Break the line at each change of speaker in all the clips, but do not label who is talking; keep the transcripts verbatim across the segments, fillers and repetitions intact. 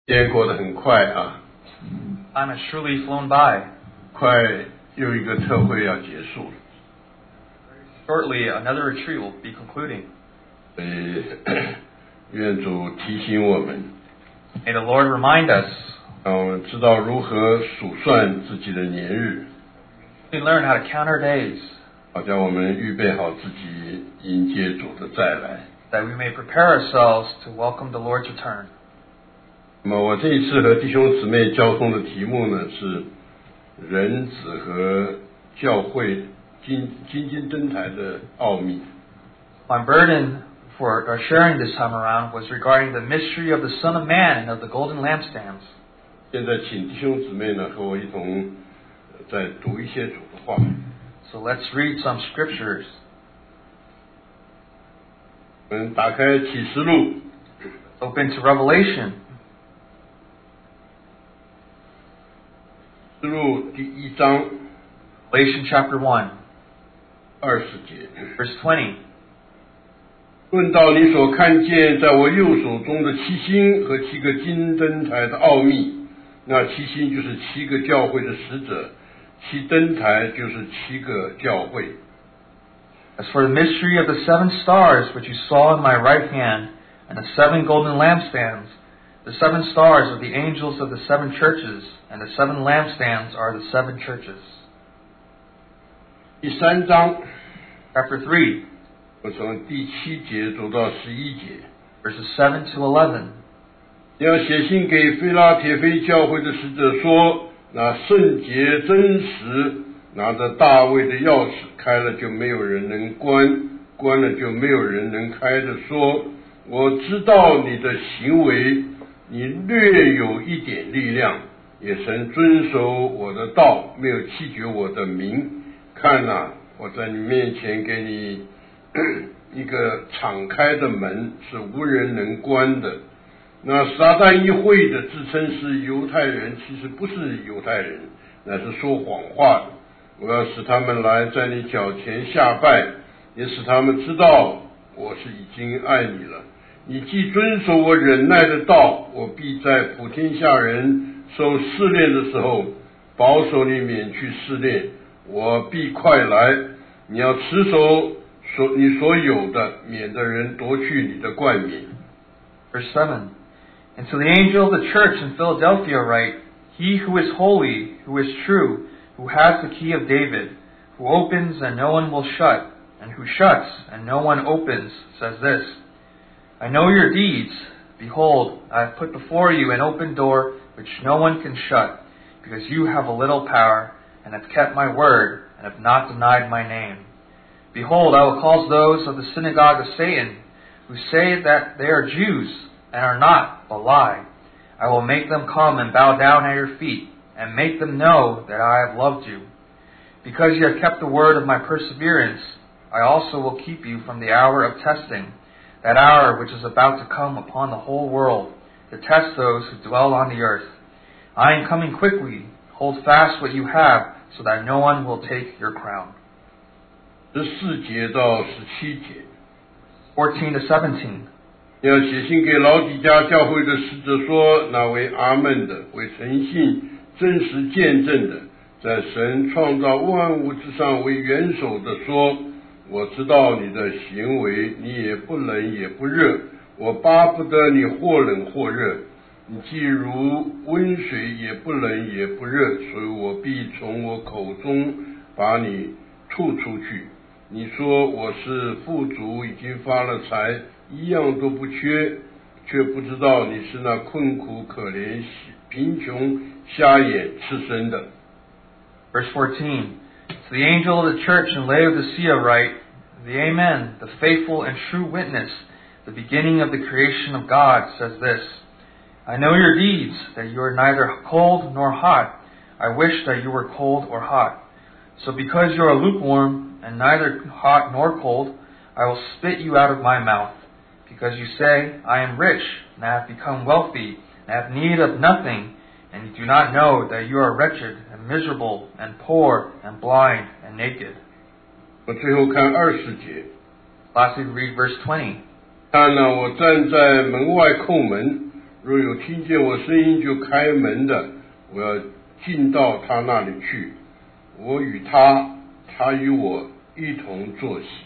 今天过得很快啊
Time has surely flown by.
快又一个特会要结束了。
Shortly, another retreat will be concluding.
所以愿主提醒我们，
May the Lord remind us.
让我们知道如何数算自己的年日，
We learn how to count our days,
好叫我们预备好自己迎接主的再来。
that we may prepare ourselves to welcome the Lord's return.
那么我这一次和弟兄姊妹交通的题目呢是人子和教会金金金灯台的奥秘。
My burden for our sharing this time around was regarding the mystery of the Son of Man and of the golden lampstands.
现在请弟兄姊妹呢和我一同再读一些主的话。
So let's read some scriptures.
我们打开启示录，
Open to Revelation.
启示录第一章
Revelation chapter one,
二十节。
verse twenty.
论到你所看见在我右手中的七星和七个金灯台的奥秘，那七星就是七个教会的使者，七灯台就是七个教会。
As for the mystery of the seven stars which you saw in my right hand, and the seven golden lampstands, the seven stars are the angels of the seven churches, and the seven lampstands are the seven churches.
第三章
Chapter three,
我从第七节走到十一节。
verses seven to eleven.
你要写信给菲拉铁菲教会的使者说，那圣洁真实拿着大卫的钥匙，开了就没有人能关，关了就没有人能开的说，我知道你的行为，你略有一点力量，也曾遵守我的道，没有弃绝我的名。看哪，我在你面前给你一个敞开的门，是无人能关的。那撒旦议会的自称是犹太人，其实不是犹太人，乃是说谎话的。我要使他们来在你脚前下拜，也使他们知道我是已经爱你了。你既遵守我忍耐的道，我必在普天下人受试炼的时候，保守你免去试炼。我必快来，你要持守所你所有的，免得人夺去你的冠冕。
Verse seven. And to the angel of the church in Philadelphia write, He who is holy, who is true, who has the key of David, who opens and no one will shut, and who shuts and no one opens, says this, I know your deeds. Behold, I have put before you an open door which no one can shut, because you have a little power, and have kept my word, and have not denied my name. Behold, I will cause those of the synagogue of Satan, who say that they are Jews, and are not, but lie. I will make them come and bow down at your feet, and make them know that I have loved you. Because you have kept the word of my perseverance, I also will keep you from the hour of testing, that hour which is about to come upon the whole world, to test those who dwell on the earth. I am coming quickly. Hold fast what you have, so that no one will take your crown.
十四节到十七节。
fourteen to seventeen.
要写信给老底嘉教会的使者说，那为阿们的，为诚信真实见证的，在神创造万物之上为元首的说，我知道你的行为，你也不冷也不热，我巴不得你或冷或热，你既如温水，也不冷也不热，所以我必从我口中把你吐出去。你说我是富足，已经发了财，一样都不缺，却不知道你是那困苦可怜、贫穷、瞎眼、赤身的。
Verse fourteen. To the angel of the church in Laodicea write, The Amen, the faithful and true witness, the beginning of the creation of God, says this, I know your deeds, that you are neither cold nor hot. I wish that you were cold or hot. So because you are lukewarm, and neither hot nor cold, I will spit you out of my mouth. Because you say, I am rich, and I have become wealthy, and have need of nothing, and you do not know that you are wretched, and miserable, and poor, and blind, and naked.
我最后看二十节。
Lastly, read verse twenty.
看了，我站在门外叩门， 若有听见我声音就开门的，我要进到他那里去，我与他，他与我一同坐席。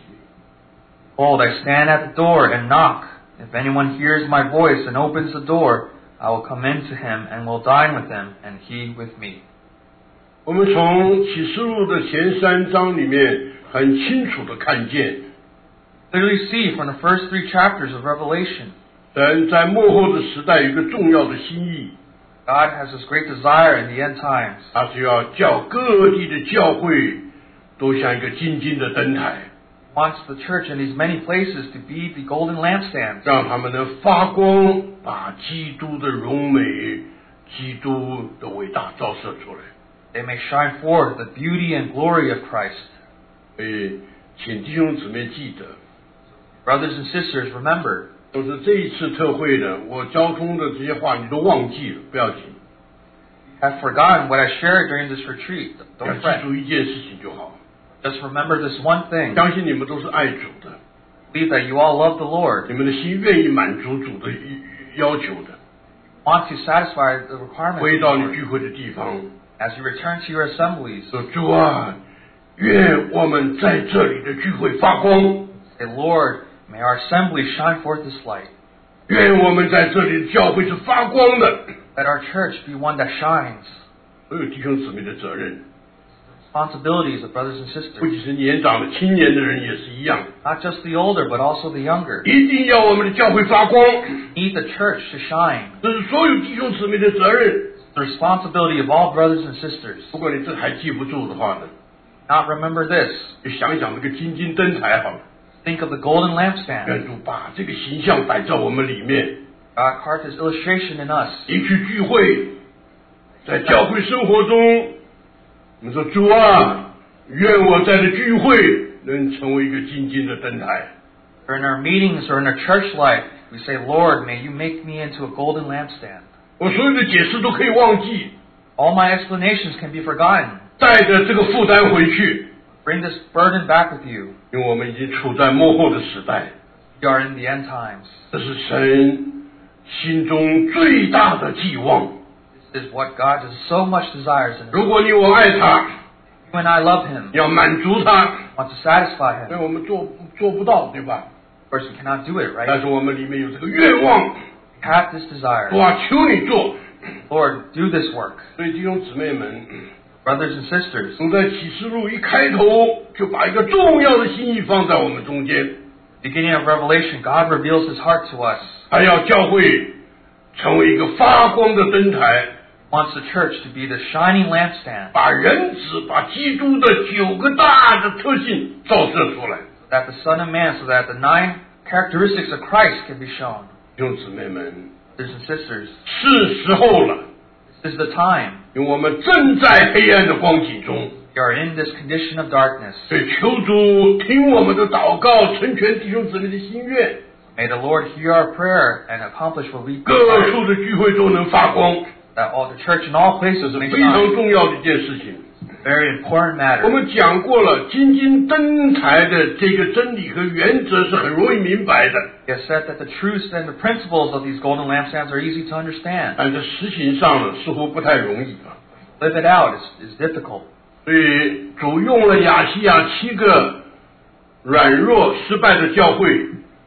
Behold, I stand at the door and knock. If anyone hears my voice and opens the door, I will come in to him and will dine with him, and he with me.
我们从启示录的前三章里面很清楚的看见，
Clearly see from the first three chapters of Revelation,
神在末后的时代有一个重要的心意，
God has this great desire in the end times.
他是要叫各地的教会都像一个金金的灯台，
He wants the church in these many places to be the golden lampstands,
让他们能发光，把基督的荣美、基督的伟大照射出来。
they may shine forth the beauty and glory of Christ.
所以，请弟兄姊妹记得，
Brothers and sisters, remember,
都是这一次特会的，我交通的这些话你都忘记了，不要紧，
have forgotten what I shared during this retreat.
要
Don't
记
fret.
住一件事情就好。
Just remember this one thing.
相信你们都是爱主的，
Believe that you all love the Lord,
你们的心愿意满足主的要求的。
want to satisfy the requirements
回
of the
到你
Lord.
聚会的地方，
As you return to your assemblies,
说主啊，愿我们在这里的聚会发光，
say, Lord, may our assembly shine forth this light.
愿我们在这里的教会是发光的。
Let our church be one that shines.
所有弟兄姊妹的责任，
Responsibilities of brothers and
不
sisters,
仅是年长的、青年的人也是一样，
not just the older, but also the younger.
一定要我们的教会发光，
Need the church to shine.
这是所有弟兄姊妹的责任。
The responsibility of all brothers and sisters.
如果你这还记不住的话呢，
Not remember this.
就想想这个金金灯台好了。
Think of the golden lampstand.
愿主把这个形象摆在我们里面，
God carved His illustration in us.
一去聚会，在教会生活中，我们说主啊，愿我在的聚会能成为一个金金的灯台。
Or in our meetings or in our church life, we say, Lord, may you make me into a golden lampstand.
我所有的解释都可以忘记，
All my explanations can be forgotten.
带着这个负担回去，
Bring this burden back with you.
因为我们已经处在末后的时代，
We are in the end times.
这是神心中最大的寄望。
This is what God does so much desires in us.
如果你我爱他，
You and I love Him,
要满足他，
want to satisfy
所
Him.
以我们做做不到，对吧？
Of course, we cannot do it,
但
right?
是我们里面有这个愿望，
We have this desire.
我求你做。
Lord, do this work.
所以弟兄姊妹们，
Brothers and sisters,
从在启示录一开头就把一个重要的心意放在我们中间，
beginning of Revelation, God reveals His heart to us.
他要教会成为一个发光的灯台，
He wants the church to be the shining lampstand,
把人子、把基督的九个大的特性照射出来。
that the Son of Man, so that the nine characteristics of Christ can be shown.
弟兄姊妹们，
Brothers and sisters,
是时候了，
this is the time.
因为我们正在黑暗的光景中，
We are in this condition of darkness.
所以求主听我们的祷告，成全弟兄姊妹的心愿，
May the Lord hear our prayer and accomplish what we
各
desire,
处的聚会都能发光，
that all the church in all
这
places
是
may
非常
shine.
重要的一件事情。
Very important
我
matter.
们讲过了，金金灯台的这个真理和原则是很容易明白的，
We have said that the truths and the principles of these golden lampstands are easy to understand.
但是实行上呢，似乎不太容易啊。
Live it out is, is difficult.
所以主用了亚细亚七个软弱失败的教会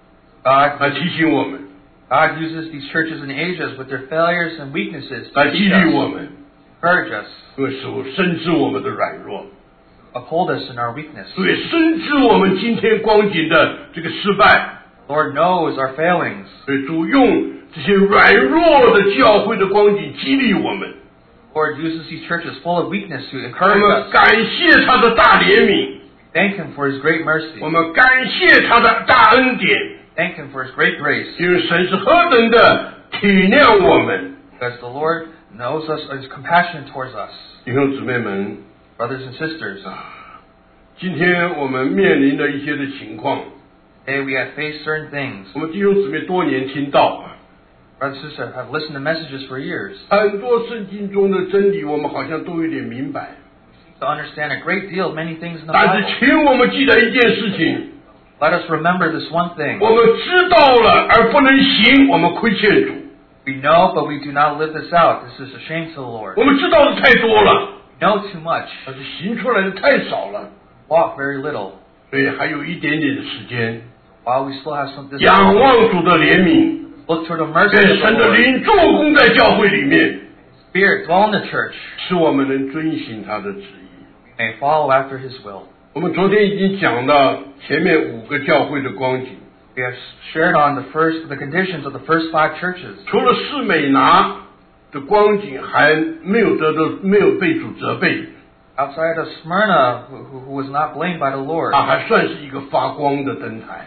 God,
来提醒我们，
God uses these churches and ages with their failures and weaknesses
来
to
激
teach
励我
us,
们，
encourage us,
因为主深知我们的软弱，
uphold us in our weakness.
所以深知我们今天光景的这个失败，
Lord knows our failings.
所以主用这些软弱的教会的光景激励我们。
Lord uses these churches full of weakness to
我
encourage
们
us.
感谢他的大怜悯，
Thank Him for His great mercy.
我们感谢他的大恩典，
Thank Him for His great grace.
因为神是何等的体谅我们。
Because the Lord knows us and is compassionate towards us.
弟兄姊妹们，
Brothers and sisters,
啊，今天我们面临的一些的情况，
today we have faced certain things.
我们弟兄姊妹多年听到，
Brothers and sisters have listened to messages for years
很多圣经中的真理，我们好像都有点明白，
to understand a great deal of many things in the
但是
Bible.
请我们记得一件事情，
Let us remember this one thing.
我们知道了而不能行，我们亏欠主。
We know, but we do not live this out. This is a shame to the Lord.
我们知道的太多了，
We know too much.
但是行出来的太少了，
Walk very little.
所以还有一点点的时间，
While we still have some
仰望主的怜悯，
look toward the mercy
愿
of the
神的
Lord.
灵做工在教会里面，
Spirit dwell in the church.
使我们能遵行他的旨意。
May follow after His will.
我们昨天已经讲到前面五个教会的光景，
We have shared on the first, the conditions of the first five churches.
除了士美拿的光景还没有得到，没有被主责备，
Outside of Smyrna, who, who was not blamed by the Lord,
它还算是一个发光的灯台。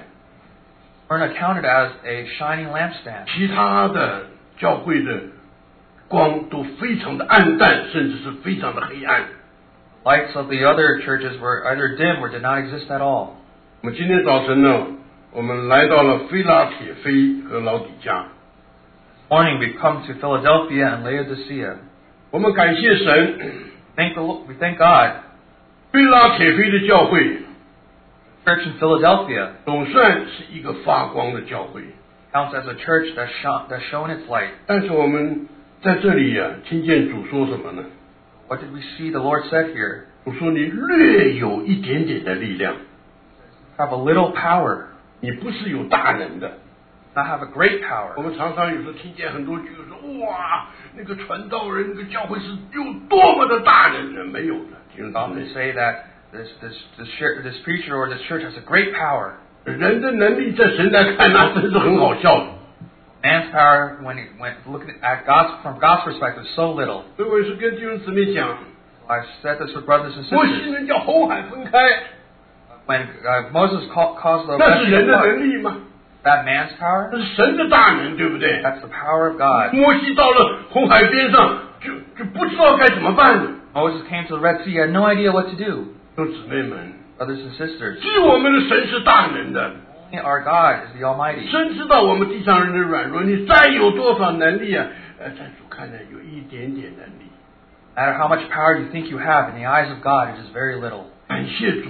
Smyrna counted as a shining lampstand.
其他的教会的光都非常的暗淡，甚至是非常的黑暗。
Lights of the other churches were either dim or did not exist at all.
我们今天早晨呢，我们来到了菲拉铁菲和老底嘉。
Morning, we've come to Philadelphia and Laodicea.
我们感谢神，
Thank the, we thank God.
菲拉铁菲的教会
Church in Philadelphia
总算是一个发光的教会，
counts as a church that shone, that shone its light.
但是我们在这里呀、啊，听见主说什么呢？
What did we see the Lord said here?
主说你略有一点点的力量，
Have a little power,
你不是有大能的。
not have a great
我
power.
们常常有时候听见很多句说，哇，那个传道人、那个教会是有多么的大能呢？没有的，弟兄姊
Often
妹，
say that this, this, this, church, this preacher or this church has a great power.
人的能力在神来看，那真是很好笑的。
Man's power, when, it, when looking at God's, from God's perspective, is so little.
所以我也是跟弟兄姊妹讲，
I've said this with brothers and
摩西
sisters.
人叫红海分开，
When uh, Moses ca- caused the
那是
Red Sea
人
to
的
part,
能力吗？
that man's power?
那是神的大能，对不对？
That's the power of God.
摩西到了红海边上，就就不知道该怎么办了。
Moses came to the Red Sea, he had no idea what to do.
弟兄姊妹们，
Brothers and sisters,
只有我们的神是大能的。
our God is the Almighty.
神知道我们地上人的软弱，你再有多少能力啊？呃，在主看来有一点点能力。
No matter how much power you think you have, in the eyes of God, it is very little.
感谢主，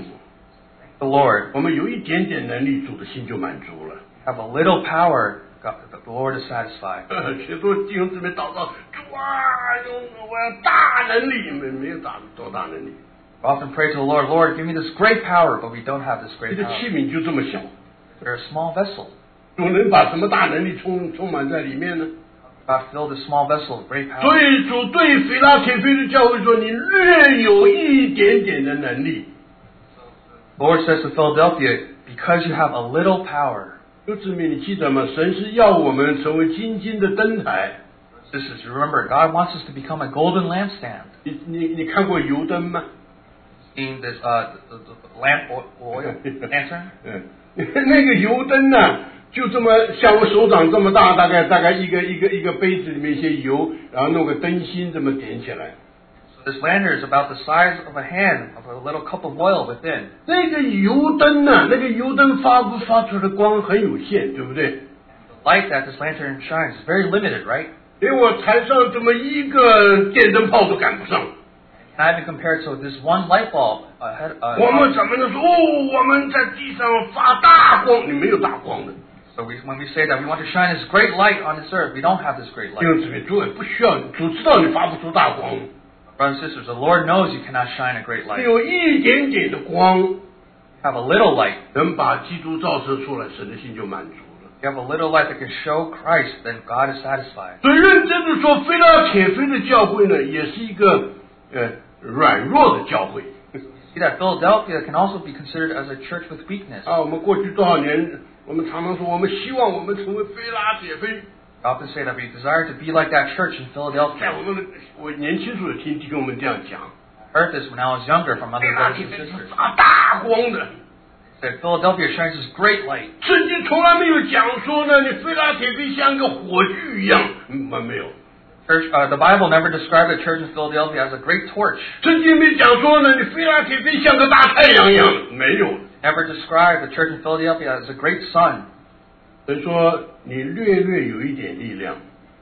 The Lord,
我们有一点点能力，主的心就满足了。
have a little power, God, the Lord is satisfied.
呃，许多弟兄姊妹祷告，主啊，用我要大能力，没没有大多大能力，
We often pray to the Lord, Lord, give me this great power, but we don't have this
你
great
的
power.
器皿就这么小，
We're a small vessel.
主能把什么大能力充充满在里面呢？
God filled a small vessel with great
所
power.
以主对腓拉铁菲的教会说：“你略有一点点的能力。”
The Lord says to Philadelphia, because you have a little power.
就证明你记得吗？神是要我们成为金金的灯台。
This is, remember, God wants us to become a golden lampstand.
你你你看过油灯吗？
In this uh, the, the, the lamp oil, oil lantern.
嗯，那个油灯呢，就这么像我手掌这么大，大概大概一个一个一个杯子里面一些油，然后弄个灯芯这么点起来。
So this lantern is about the size of a hand, of a little cup of oil within.
那个油灯呢，那个油灯发不发出的光很有限，对不对？
The light that this lantern shines is very limited, right?
连我台上这么一个电灯泡都赶不上。
Not even compared to this one light bulb ahead. Uh,
我们怎么能说哦？我们在地上发大光，你没有大光的。
So we, when we say that we want to shine this great light on this earth, we don't have this great
弟兄
light.
姊妹，主也不需要，主知道你发不出大光，
Brothers and sisters, the Lord knows you cannot shine a great
只
light.
有一点点的光
Have a little light.
能把基督照射出来，神的心就满足了。
You have a little light that can show Christ, then God is satisfied.
所以认真的说，菲拉铁菲的教会呢，也是一个呃软弱的教会。
See that Philadelphia can also be considered as a church with weakness.
啊，我们过去多少年，我们常常说，我们希望我们成为菲拉铁菲。
I often say that we desire to be like that church in
在
Philadelphia.
我们的我年轻时候也听弟兄们这样讲，
I heard this when I was younger from
菲
other
拉
brothers
铁
and
菲是
sisters.
发大光的。
That Philadelphia shines this great light.
圣经从来没有讲说呢，你菲拉铁菲像一个火炬一样，嗯，没有。
Church, uh, the Bible never described the church in Philadelphia as a great torch.
圣经没讲说呢，你菲拉铁菲像个大太阳一样，没有。
Never described the church in Philadelphia as a great sun.
所以说，你略略有一点力量，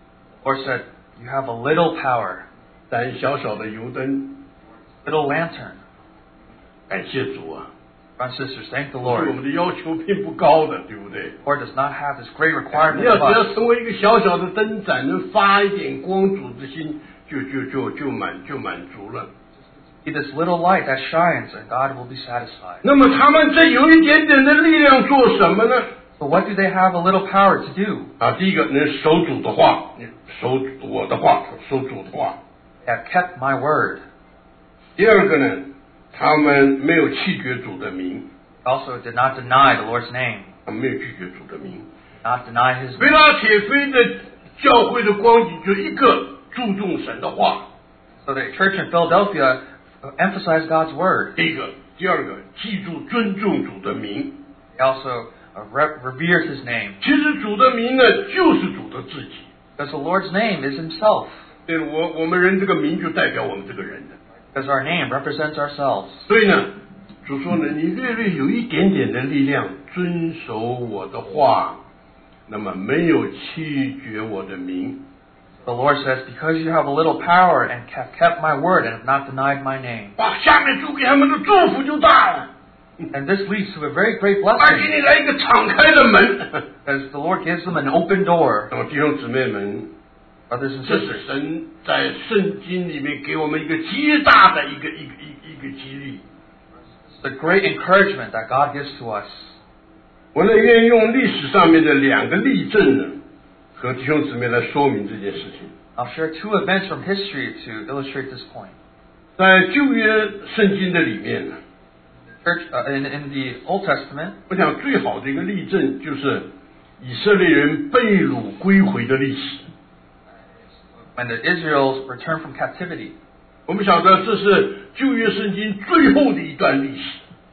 Or said, you have a little power,
但小小的油灯，
little lantern.
感谢主啊！
Brothers and sisters, thank the
对我
Lord.
们的要求并不高的，对不对？
The Lord does not have this great
你
requirement
要
of
只要
us.
成为一个小小的灯盏，能发一点光，主的心就就就就满就满足了。
Be this little light that shines, and God will be satisfied.
那么他们这有一点点的力量做什么呢？
But what do they have a little power to do?
啊，第一个能守主的话，守我的话，守主的话。
They have kept my word.
第二个呢，他们没有弃绝主的名，
Also did not deny the Lord's name,
他们没有拒绝主的名。
not deny his
菲
name.
拉铁菲的教会的光景就一个注重神的话，
So the church in Philadelphia emphasized God's word.
第一个，第二个，记住尊重主的名。
They also uh, re- revered his name.
其实主的名呢，就是主的自己。
Because the Lord's name is himself.
对，我我们人这个名就代表我们这个人的。
Because our name represents ourselves.
所以呢，主说呢，你略略有一点点的力量，遵守我的话，那么没有弃绝我的名。
The Lord says, because you have a little power and have kept my word and have not denied my name.
哇，下面主给他们的祝福就大了，
And this leads to a very great
他给
blessing.
你来一个敞开的门。
Because the Lord gives them an open door.
那么弟兄姊妹们，
Brothers and
这是
sisters,
神在圣经里面给我们一个极大的一个一个一一个激励。
it's the great encouragement that God gives to us.
我呢愿意用历史上面的两个例证呢，和弟兄姊妹来说明这件事情。
I'll share two events from history to illustrate this point.
在旧约圣经的里面呢，
Church uh, in, in the Old Testament,
我想最好的一个例证就是以色列人被掳归回的历史。
when the Israels returned from captivity.
我们晓得这是旧约圣经最后的一段历史。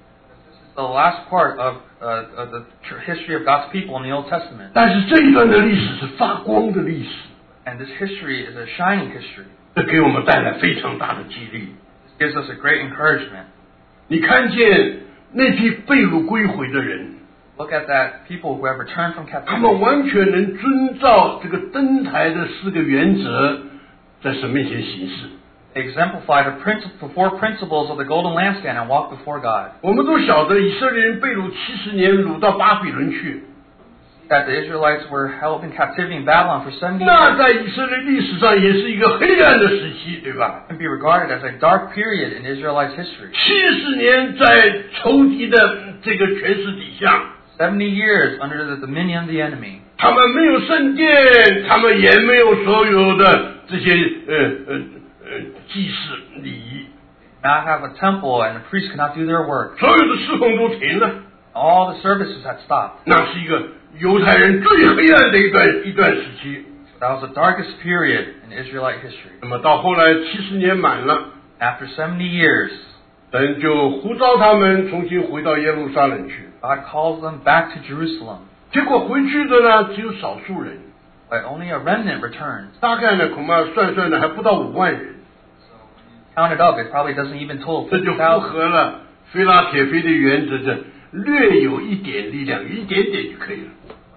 The last part of, uh, of the tr- history of God's people in the Old Testament.
但是这一段的历史是发光的历史，
And this history is a shining history.
这给我们带来非常大的激励。
It gives us a great encouragement.
你看见那批被掳归回的人，
Look at that people who have returned from
他们
captivity.
完全能遵照这个登台的四个原则，在神面前行事。
Exemplify the, princip- the four principles of the golden lampstand and walk before God.
我们都晓得以色列人被掳七十年，掳到巴比伦去。
That the Israelites were held in captivity in Babylon for seventy
那
years.
在以色列历史上也是一个黑暗的时期，对吧？
Can be regarded as a dark period in Israelite history.
七十年在仇敌的这个权势底下，
Seventy years under the dominion of the enemy.
他们没有圣殿，他们也没有所有的这些呃呃呃祭祀礼仪，
Not have a temple and the priests could not do their work.
所有的侍奉都停了。
All the services had stopped.
那是一个犹太人最黑暗的一段一段时期。
That was the darkest period in Israelite history.
那么到后来七十年满了，
After seventy years,
神就呼召他们重新回到耶路撒冷去。
God calls them back to Jerusalem.
结果回去的呢只有少数人，
But only a remnant returned.
大概呢恐怕算算呢还不到五万人。
Counted up, it probably doesn't even total
这就
fifty
符
thousand.
合了菲拉铁菲的原则，这略有一点力量，一点点就可以了。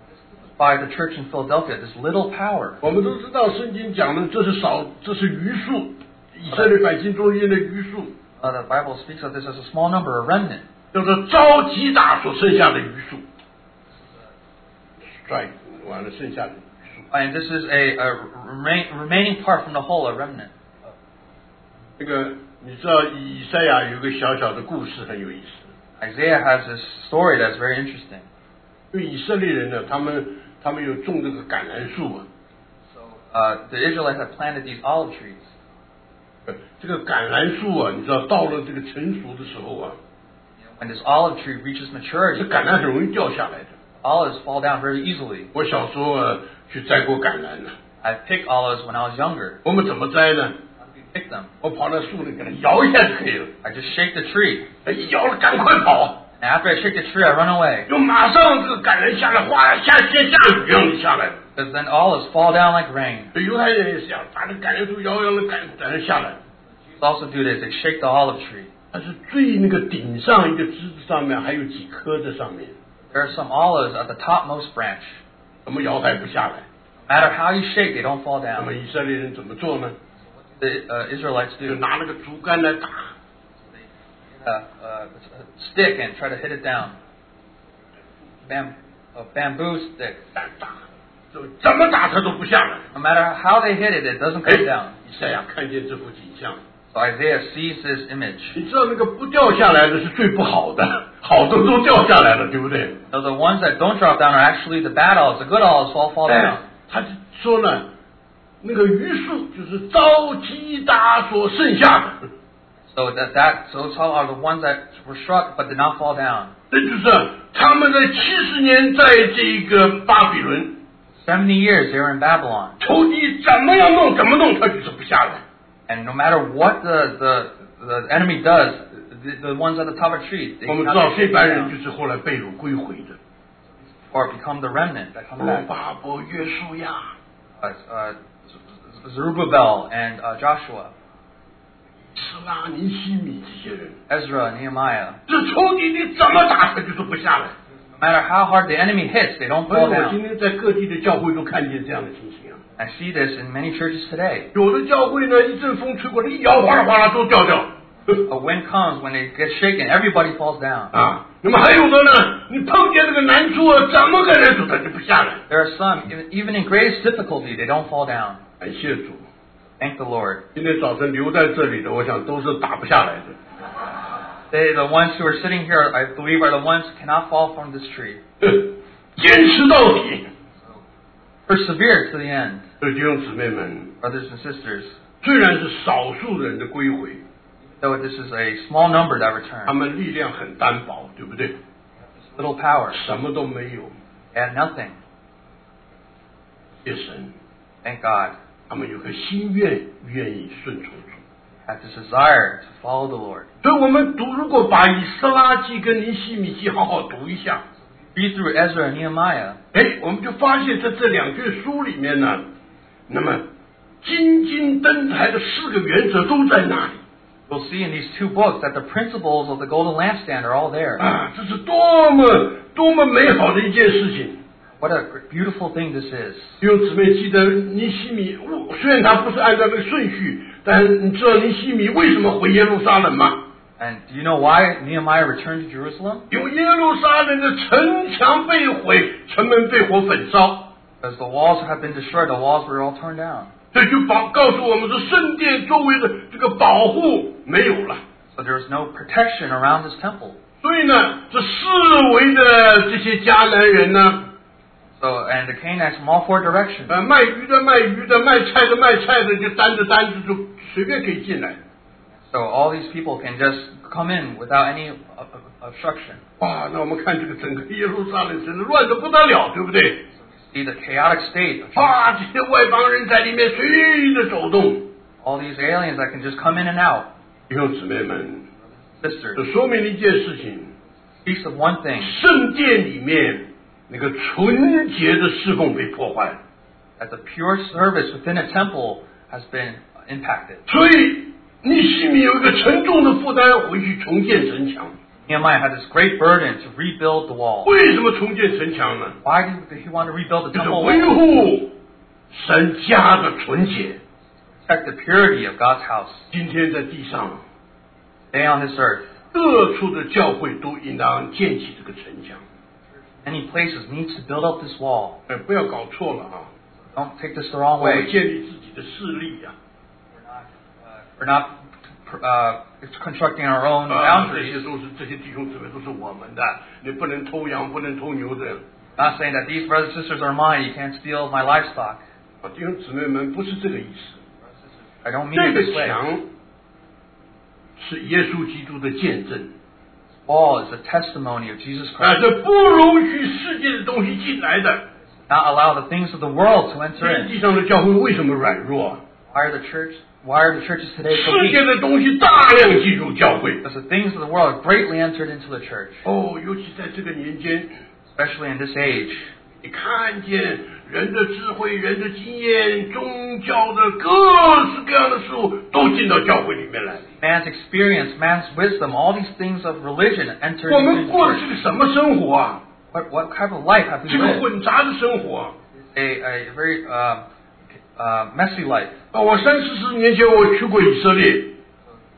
By the church in Philadelphia, this little power.
我们都知道圣经讲的这是少，这是余数，以色列百姓中间的余数，
Uh, the Bible speaks of this as a small number, a remnant.
叫做召集大所剩下的余数。strike 完了，剩下的余数。
And this is a, a remain, remaining part from the whole, a remnant.
这个你知道以赛亚有个小小的故事很有意思，
Isaiah has this story that's very interesting.
因为以色列人呢，他们他们有种这个橄榄树啊，
Uh, the Israelites had planted these olive trees.
呃这个橄榄树啊，你知道到了这个成熟的时候啊，
When this olive tree reaches
这
maturity,
橄榄很容易掉下来的。
olives fall down very easily.
我小时候啊去摘过橄榄呢，
I picked olives when I was younger.
我们怎么摘呢？
How do we pick them?
我跑到树里给它摇一下就可以了，
I just shake the tree.
哎一摇了赶快跑，
And after I shake the tree, I run away.
就马上这个橄榄下来，哗下像下雨一样的下来了。
Because then olives fall down like rain.
犹太人也是这样，把这橄榄树摇摇的橄橄榄下来，
Jews also do this. They shake the olive tree.
但是最那个顶上一个枝子上面还有几颗在上面，
There are some olives at the topmost branch.
怎么摇它也不下来。
No matter how you shake, they don't fall
那么
down.
以色列人怎么做呢？
The uh, Israelites
就
do.
拿那个竹竿来打，
a, a, a stick and try to hit it down. Bam, a bamboo stick.
打打，怎么打它都不下来。
No matter how they hit it, it doesn't come down.
以赛亚看见这幅景象，
So Isaiah sees this image.
你知道那个不掉下来的是最不好的，好的都掉下来了，对不对？
So the ones that don't drop down are actually the bad olives. The good olives all fall
哎
down.
他就说呢，那个榆树就是遭击打所剩下的，
So that that those are the ones that were struck but did not fall down.
这就是他们在七十年在这个巴比伦，
Seventy years they were in Babylon,
仇敌怎么样弄怎么弄，他就是不下来。
and no matter what the the, the enemy does, the, the ones at the top of the tree, they
我们知
cannot
道
take
这
it
班人
down
就是后来被掳归回的，
or become the remnant that come
罗
back.
巴伯、约书亚，
Uh, uh, Zerubbabel and uh, Joshua,
斯拉、尼希米这些人，
Ezra, Nehemiah.
这仇敌你怎么打他就是不下来。
No matter how hard the enemy hits, they don't
所以
fall
我今
down.
天在各地的教会都看见这样的情形啊。
I see this in many churches today.
有的教会呢，一阵风吹过来，一摇哗啦哗啦都掉掉。
A wind comes, when they get shaken, everybody falls down.
啊，那么还有的呢，你碰见那个难处啊，怎么个难处他就不下来。
There are some, even, even in greatest difficulty, they don't fall down.
感谢主，
Thank the Lord.
今天早晨留在这里的，我想都是打不下来的。
They, the ones who are sitting here, I believe, are the ones who cannot fall from this tree.
坚持到底。
Persevere to the end,
所以弟兄姊妹们，
brothers and sisters.
虽然是少数人的归回，
Though this is a small number that
他
return,
们力量很单薄，对不对？
little power,
什么都没有。
they had nothing.
谢神，
Thank God.
他们有个心愿，愿意顺从主。
Had this desire to follow the Lord.
所以我们读，如果把以斯拉记跟尼希米记好好读一下，
Read through Ezra and Nehemiah.
哎，我们就发现在这两卷书里面呢，那么金金灯台的四个原则都在那里
We'll see in these two books that the principles of the golden lampstand are all there.
啊，这是多么多么美好的一件事情。
What a beautiful thing this is.
弟兄姊妹记得尼希米，虽然他不是按照这个顺序，但你知道尼希米为什么回耶路撒冷吗？
And do you know why Nehemiah returned to Jerusalem?
因为耶路撒冷的城墙被毁，城门被火焚烧，
Because the walls have been destroyed, the walls were all torn down.
这就保告诉我们说，圣殿周围的这个保护没有了。
So there was no protection around this temple.
所以呢，这四围的这些迦南人呢，
So, and the Canaanites from all four directions.
呃，卖鱼的卖鱼的，卖菜的卖菜的，就担着担子就随便可以进来。
So all these people can just come in without any obstruction.
哇，那我们看这个整个耶路撒冷城乱得不得了，对不对？
See the chaotic state of
啊，这些外邦人在里面随意的走动。
all these aliens that can just come in and out.
弟兄姊妹们，
Sisters,
这说明了一件事情：
speaks of one thing,
圣殿里面那个纯洁的侍奉被破坏了。
that the pure service within a temple has been impacted.
所以尼希米有一个沉重的负担，回去重建城墙。
Nehemiah had this great burden to rebuild the wall.
为什么重建城墙呢？
Why did he want to rebuild the
就是
temple
维
wall?
护神家的纯洁。
Protect the purity of God's house.
今天在地上，
Stay on this earth.
各处的教会都应当建起这个城墙。
Many places need to build up this wall.
哎，不要搞错了啊！
Don't take this the wrong
我们
way.
建立自己的势力呀、
We're not uh, constructing our own
啊，这
boundaries.
些都是这些弟兄姊妹都是我们的，你不能偷羊，不能偷牛的。
Not saying that these brothers and sisters are mine. You can't steal my livestock.
啊，弟兄姊妹们，不是这个意思。
I don't mean
这
it
个
this way.
墙是耶稣基督的见证
Wall is a testimony of Jesus
啊，
Christ.
这不容许世界的东西进来的。
Not allow the things of the world to
今
enter
天
in.
地上的教会为什么软弱啊？
Why are the church? Why are the churches today so
世界
weak?
的东西大量进入教会。
Because the things of the world have greatly entered into the church,
哦，尤其在这个年间，
especially in this age.
你看见人的智慧、人的经验、宗教的各式各样的事物都进到教会里面来。
Man's experience, man's wisdom, all these things of religion enter
我
into
们
the
过的
church.
是个什么生活啊？
What, what type of life have we
这个
lived?
混杂的生活啊！
A, a very uh, uh, messy life.
啊，我三四十年前我去过以色列，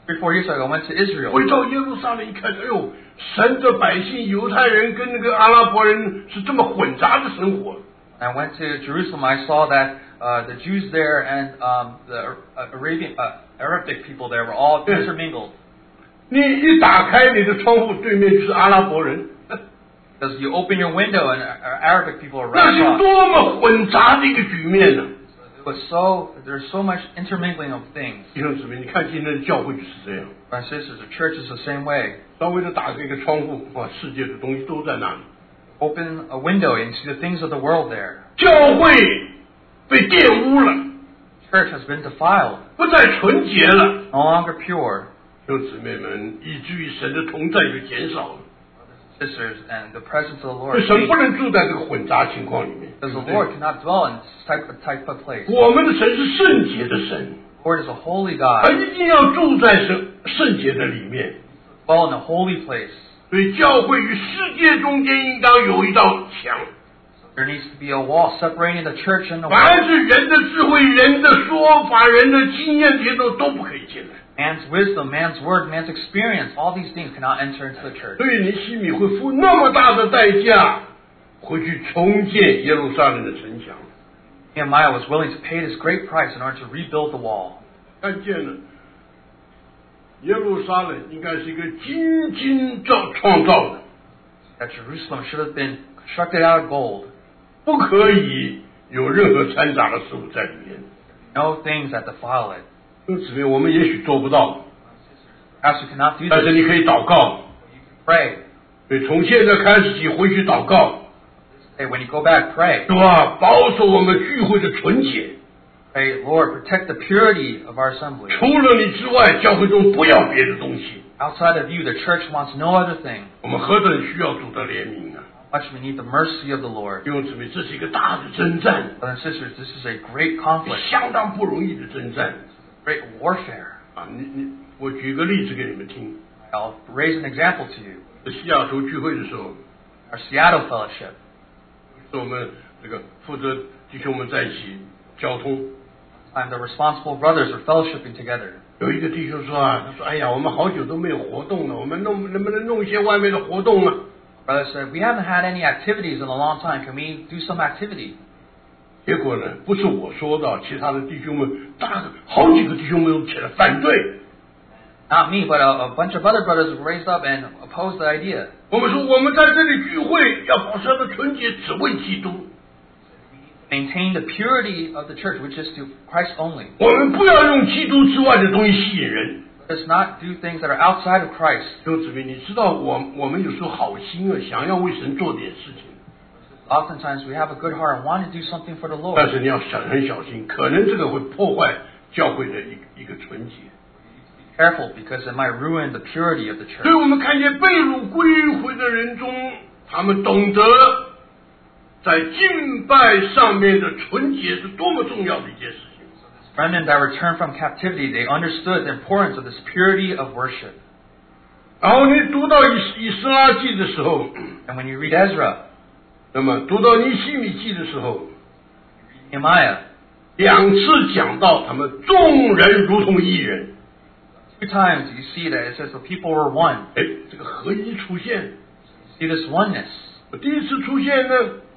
Three, four years ago, I went to Israel.
回到耶路撒冷一看，哎呦，神的百姓犹太人跟那个阿拉伯人是这么混杂的生活。
I went to Jerusalem. I saw that uh, the Jews there and um, the uh, Arabian, uh, Arabic people there were all intermingled.
你一打开你的窗户，对面就是阿拉伯人。
Because you open your window and Arabic people are
那
right
是
across.
多么混杂的一个局面呢、啊！
It was so there's so much intermingling of things.
弟兄姊妹，你看今天的教会就是这样，
My sisters, the church is the same way.
稍微的打开一个窗户，哇，世界的东西都在那里。
Open a window and see the things of the world there.
教会被玷污了，
Church has been defiled,
不再纯洁了。
no longer pure.
弟兄姊妹们，以至于神的同在就减少了。
Sisters, and the presence of the
所
Lord.
以神不能住在这个混杂情况里面。
Because the Lord cannot dwell in this type of, type of place.
我们的神是圣洁的神，
The Lord is a holy
他
God,
一定要住在圣圣洁的里面。
dwell in a holy place.
所以教会与世界中间应当有一道墙。
There needs to be a wall separating the church and the
凡
world.
是人的智慧、人的说法、人的经验，这些都都不可以进来。
Man's wisdom, man's word, man's experience, all these things cannot enter into the church.
所以尼希米会付那么大的代价，回去重建耶路撒冷的城墙。
Nehemiah was willing to pay this great price in order to rebuild the wall.
看见了，耶路撒冷应该是一个精精造创造的，
That Jerusalem should have been constructed out of gold.
不可以有任何掺杂的事物在里面。
No things that defile it.
因此呢，我们也许做不到，
Perhaps you cannot do
但是
this.
你可以祷告。
Pray.
所以从现在开始起，回去祷告，
Hey, when you go back, pray.
是吧？保守我们聚会的纯洁。
Pray, Lord, protect the purity of our assembly.
除了你之外，教会中不要别的东西。
Outside of you, the church wants no other thing.
我们何等需要主的怜悯啊！
How much we need the mercy of the Lord.
弟兄姊妹，这是一个大的征战，
Brothers and sisters, this is a great conflict,
相当不容易的征战
great warfare.
啊！你你，我举个例子给你们听。
I'll raise an example to you.
在西雅图聚会的时候，
Our Seattle fellowship.
是我们这个负责弟兄们在一起交通。
And the responsible brothers are fellowshipping together.
有一个弟兄说啊，他说：“哎呀，我们好久都没有活动了，我们弄能不能弄一些外面的活动啊？”
Brother said, we haven't had any activities in a long time. Can we do some activity?
结果呢，不是我说的，其他的弟兄们，大好几个弟兄们都起来反对。
Not me, but a, a bunch of other brothers raised up and opposed the idea.
我们说，我们在这里聚会要保持它的纯洁，只为基督。
Maintain the purity of the church, which is to Christ only.
我们不要用基督之外的东西吸引人。
Let us not do things that are outside of Christ.
弟兄姊妹，你知道我我们有时候好心啊，想要为神做点事情，
Oftentimes we have a good heart and want to do something for the
但
Lord.
是你要小很小心，可能这个会破坏教会的一一个纯洁。
Careful, because it might ruin the purity of the
所以
church.
我们看见被掳归回的人中，他们懂得在敬拜上面的纯洁是多么重要的一件事情。
Remnant that returned from captivity, they understood the importance of this purity of worship.
然后你读到以以斯拉记的时候，
And when you read Ezra,
那么读到尼希米记的时候，
Nehemiah,
两次讲到他们众人如同一人。
two times you see that it says the people were one.
哎，这个合一出现，
See this oneness.
第一次出现呢，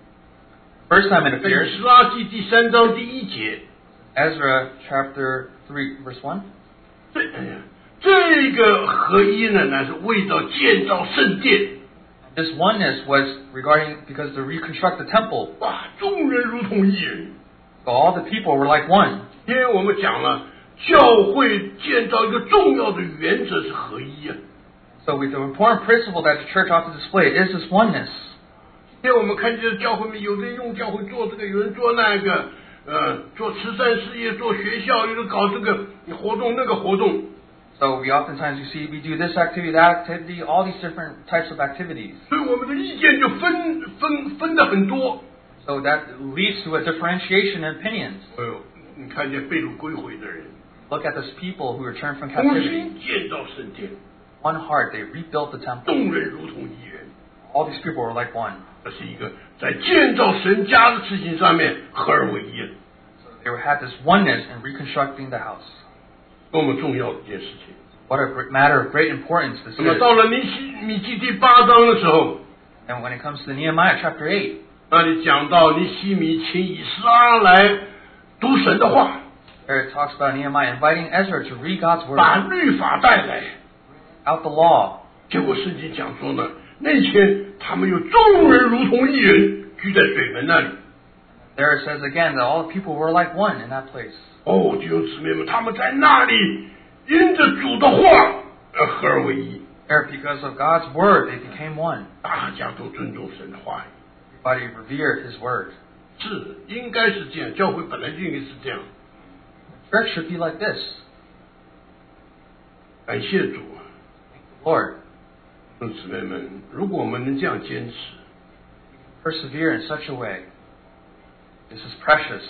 First time it
在
appears,
以斯拉记第三章第一节。
Ezra chapter three, verse one.
这哎呀，这个合一呢，乃是为了建造圣殿。
This oneness was regarding because to reconstruct the temple.
哇，众人如同一人。
So all the people were like one.
因为我们讲了，教会建造一个重要的原则是合一啊。
So with the important principle that the church ought to display is this oneness.
因为我们看见教会里面有人用教会做这个，有人做那个，呃，做慈善事业，做学校，有人搞这个活动那个活动。
So we oftentimes you see we do this activity, that activity, all these different types of activities.
所以我们的意见就分分分的很多。
So that leads to a differentiation in opinions.
哎呦，你看见被掳归回的人，
Look at these people who returned from
重
captivity.
新建造圣殿，
One heart, they rebuilt the temple.
众人如同一人。
All these people were like one.
这是一个在建造神家的事情上面合而为一，
They had this oneness in reconstructing the house.
多么重要的一件事情。
What a great matter of great importance this
那么
is.
到了尼希米记第八章的时候，
And when it comes to Nehemiah chapter eight,
那里讲到尼希米请以斯拉来读神的话，
there it talks about Nehemiah inviting Ezra to read God's word,
把律法带来。
out the law.
结果圣经讲说呢，那天他们有众人如同一人聚在水门那里。
There it says again that all the people were like one in that place.
哦，弟兄姊妹们，他们在那里因着主的话而合而为一，
There, because of God's word, they became one.
大家都尊重神的话语。
Everybody revered His word.
是，应该是这样，教会本来就应该是这样。
Church should be like this.
感谢主，
Lord,
弟兄姊妹们，如果我们能这样坚持，
persevere in such a way. This is precious.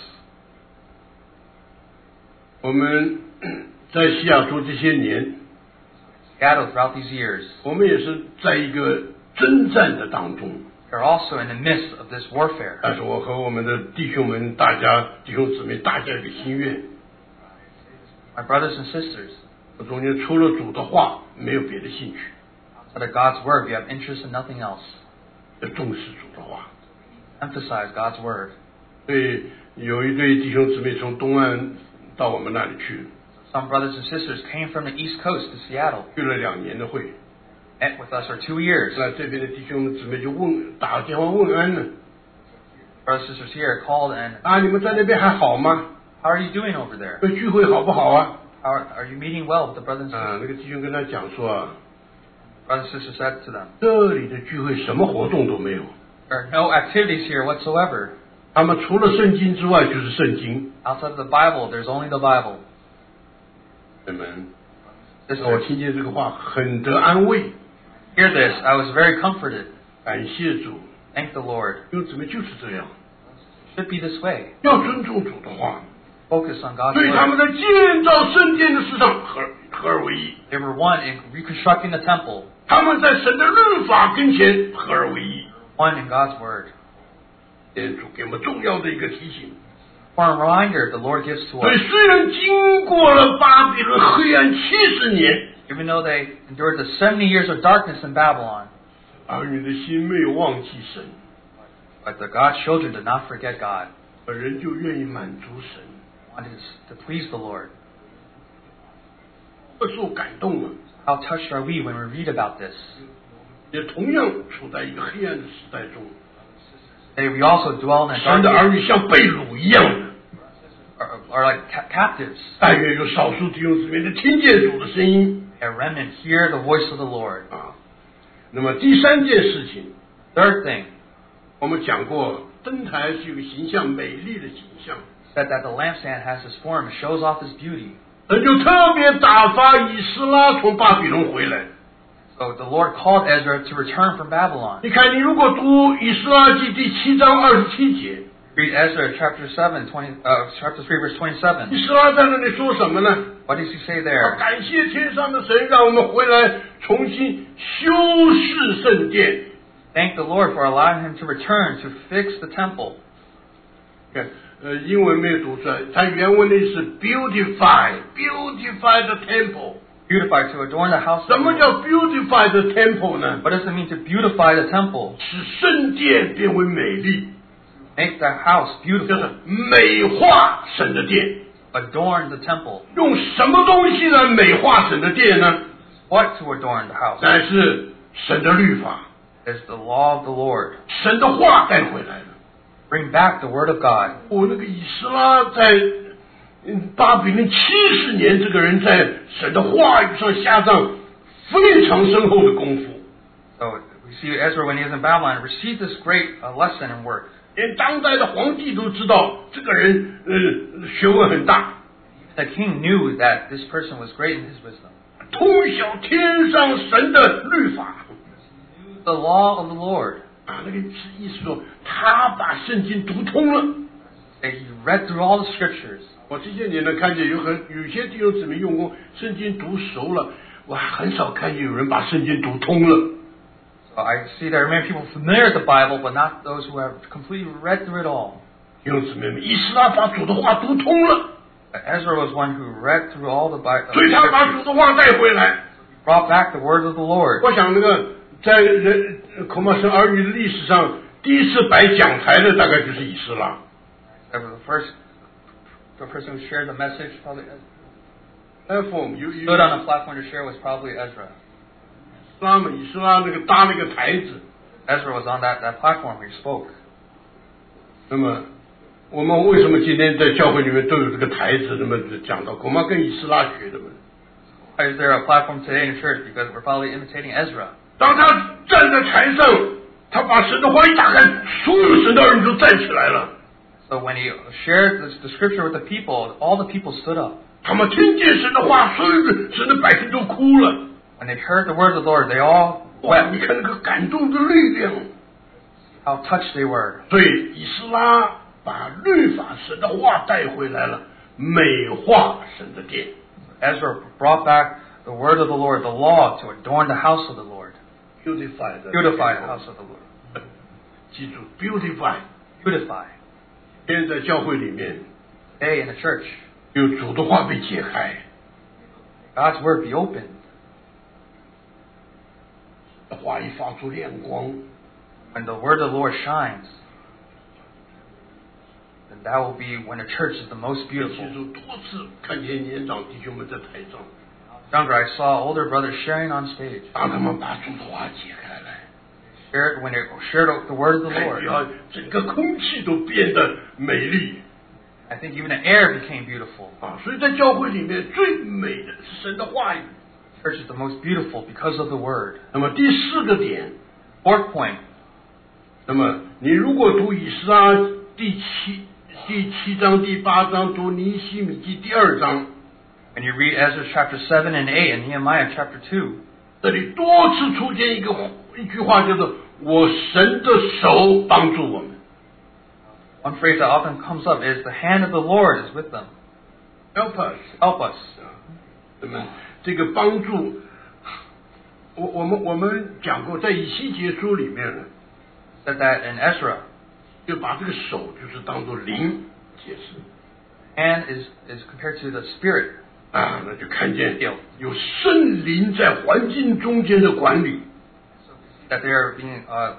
我们在西雅图这些年，
Seattle throughout these years,
我们也是在一个征战的当中。
they're also in the midst of this warfare.
但是我和我们的弟兄们，大家弟兄姊妹，大家有个心愿，
My brothers and sisters,
我中间除了主的话，没有别的兴趣，
outside of God's word, we have interest in nothing else.
要重视主的话。
Emphasize God's word.
所以有一对弟兄姊妹从东岸到我们那里去，
Some brothers and sisters came from the East Coast to Seattle,
去了两年的会。
met with us for two years.
那这边的弟兄姊妹就问，打电话问安呢。
Brothers and sisters here called and,
啊，你们在那边还好吗？
how are you doing over there?
这聚会好不好啊？
How are, are you meeting well with the brothers and
啊，
sisters?
那个弟兄跟他讲说啊，
Brothers and sisters said to them,
这里的聚会什么活动都没有，
there are no activities here whatsoever.
他们除了圣经之外就是圣经。
Outside of the Bible, there's only the Bible.
你们，
This
我听见这个话很得安慰，
Hear this, I was very comforted.
感谢主。
Thank the Lord.
弟兄姊妹就是这样，
It should be this way.
要尊重主的话，
Focus on God's
所以他们
word.
在建造圣殿的事上合合而为一，
They were one in reconstructing the temple,
他们在神的律法跟前合而为一。
one in God's word.
天主给我们重要的一个提醒。
For a reminder, the Lord gives to
所以
us,
虽然经过了巴比伦黑暗七十年，
even though they endured the seventy years of darkness in Babylon,
儿女的心没有忘记神，
but the God's children did not forget God,
而人就愿意满足神，
wanted to please the Lord.
不受感动了。
How touched are we when we read about this?
也同样处在一个黑暗的时代中，
Today we also dwell in a
神的
dark
儿
age,
女像被掳一样的。
are, are like ca- captives.
但愿有少数弟兄姊妹能听见主的声音
A remnant hear the voice of the Lord.
啊。那么第三件事情，
Third thing,
我们讲过，灯台是有个形象美丽的形象，
said that the lampstand has this form, it shows off his beauty.
神就特别打发以斯拉从巴比伦回来。
So the Lord called Ezra to return from Babylon.
你看，你如果读以斯拉记第七章二十七节，
Read Ezra chapter seven, twenty, uh, chapter three, verse twenty-seven.
以斯拉在那里说什么呢？
What does he say
他
there?
感谢天上的神，让我们回来重新修饰圣殿。
Thank the Lord for allowing him to return to fix the temple.
看，呃，英文没有读出来，它原文的是 beautify，beautify the temple。
Beautify, to adorn the house of
什
the
么
Lord.
叫 beautify the temple 呢？
What does it mean to beautify the temple?
使圣殿变为美丽，
Make the house
就是
beautiful.
美化神的殿。
Adorn the temple.
用什么东西来美化神的殿呢？
What to adorn the house?
乃是神的律法，
Is the law of the Lord.
神的话带回来了。
Bring back the word of God.
我、那个以斯拉在嗯巴比伦七十年，这个人在神的话语上下上非常深厚的功夫，
So we see Ezra when he was in Babylon received this great uh, lesson and work.
连当代的皇帝都知道这个人呃学问很大，
The king knew that this person was great in his wisdom.
通晓天上神的律法
The law of the Lord.
啊，那个是意思说他把圣经读通了。
That he read through all the scriptures.
我这些年呢，看见有很有些弟兄姊妹用功，圣经读熟了，我很少看见有人把圣经读通了。
So I see there are many people familiar with the Bible, but not those who have completely read through it all.
弟兄姊妹们，以斯拉把主的话读通了，
Ezra was one who read through all the Bible,
所以他把主的话带回来。
brought back the words of the Lord.
我想那个在人恐怕是儿女的历史上第一次摆讲台的，大概就是以斯拉。
That was the first, the person who shared the message, probably
platform 有有
stood on a platform to share was probably Ezra.
以斯拉嘛，以斯拉那个搭那个台子。
Ezra was on that, that platform where he spoke.
那么我们为什么今天在教会里面都有这个台子？那么讲到恐怕跟以斯拉学的嘛。
Why is there a platform today in church? Because we're probably imitating Ezra.
当他站在台上，他把神的话一打开，所有神的儿女都站起来了。
So when he shared this, the scripture with the people, all the people stood up.
他们听见神的话，所有的神的百姓都哭了。
When they heard the words of the Lord, they all
哇！
wept.
你看那个感动的力量。
How touched they were.
所以以斯拉把律法神的话带回来了，美化神的殿。
Ezra brought back the word of the Lord, the law, to adorn the house of the Lord.
Beautify the
Beautify the house of the Lord.
记住 beautify。
Beautify.
现在在教会里面，
Today in the church,
有主的话被解开，
God's word be opened.
话一发出亮光，
When the word of the Lord shines, then that will be when the church is the most
记
beautiful.
住多次看见年长弟兄们在台上，
Younger, I saw older brothers sharing on stage.
当他们把主的话解开来，
Shared when they shared the word of the
感
Lord.
觉整个空气都变得美丽
I think even the air became beautiful.
啊！所以在教会里面最美的是神的话语。
Church is the most beautiful because of the word.
那么第四个点，
Fourth point,
那么你如果读以斯拉第七第七章、第八章，读尼希米记第二章，
when you read Ezra chapter seven and eight and Nehemiah chapter two,
这里多次出现一个一句话，叫做“我神的手帮助我们
one phrase that often comes up is the hand of the Lord is with them.
”，help us。
Help us.
那么这个帮助，我我们我们讲过，在以西结书里面呢，
Said that in Ezra,
就把这个手就是当做灵解释
hand is, is compared to the spirit.
啊，那就看见有圣灵在环境中间的管理，
That they are being uh,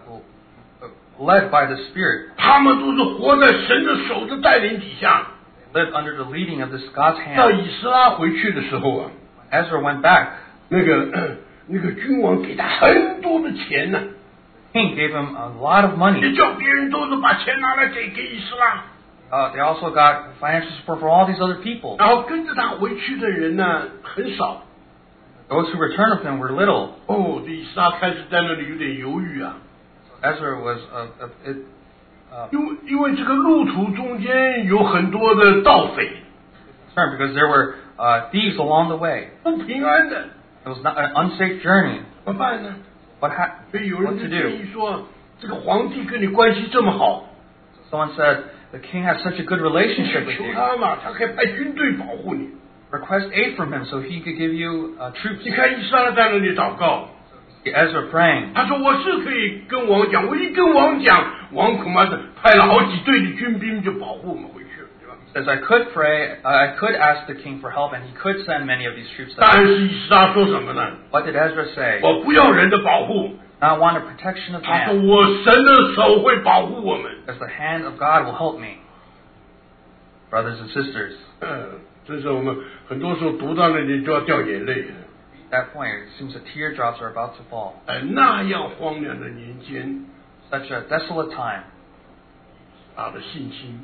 led by the Spirit.
他们都是活在神的手的带领底下。
Live under the leading of this God's
到
hand.
以斯拉回去的时候啊，
Ezra went back.
那个那个君王给他很多的钱呢、
King gave him a lot of money.
也叫别人都是把钱拿来给给以斯拉，
Uh, they also got financial support for all these other people.
然后跟着他回去的人呢很少。
Those who returned with him were little.
哦，这以斯拉开始在那里有点犹豫啊，
Ezra was uh, uh, it, uh,
因为因为这个路途中间有很多的盗匪，
concerned because there were uh, thieves along the way.
不平安的，
It was not an unsafe journey.
怎么办呢？
What, ha-
所以有
what
人
to
就建
do?
议说，这个皇帝跟你关系这么好，
Someone said, the king has such a good
你
relationship with
求
you.
他嘛，他可以派军队保护你。
Request aid from him so he could give you uh, troops.
你看以斯拉在那里祷告，
Ezra praying.
他说我是可以跟王讲，我一跟王讲，王恐怕是派了好几队的军兵就保护我们回去了，对吧？
Says I could pray, uh, I could ask the king for help, and he could send many of these troops.
但是以斯拉说什么呢？
What did Ezra say?
我不要人的保护，
Not want the protection of
他说
man,
我神的手会保护我们。
because the hand of God will help me. Brothers and sisters,
嗯，这是我们很多时候读到那里就要掉眼泪。
at that point, it seems the teardrops are about to fall.
哎，那样荒凉的年间，
Such a desolate time.
他的信心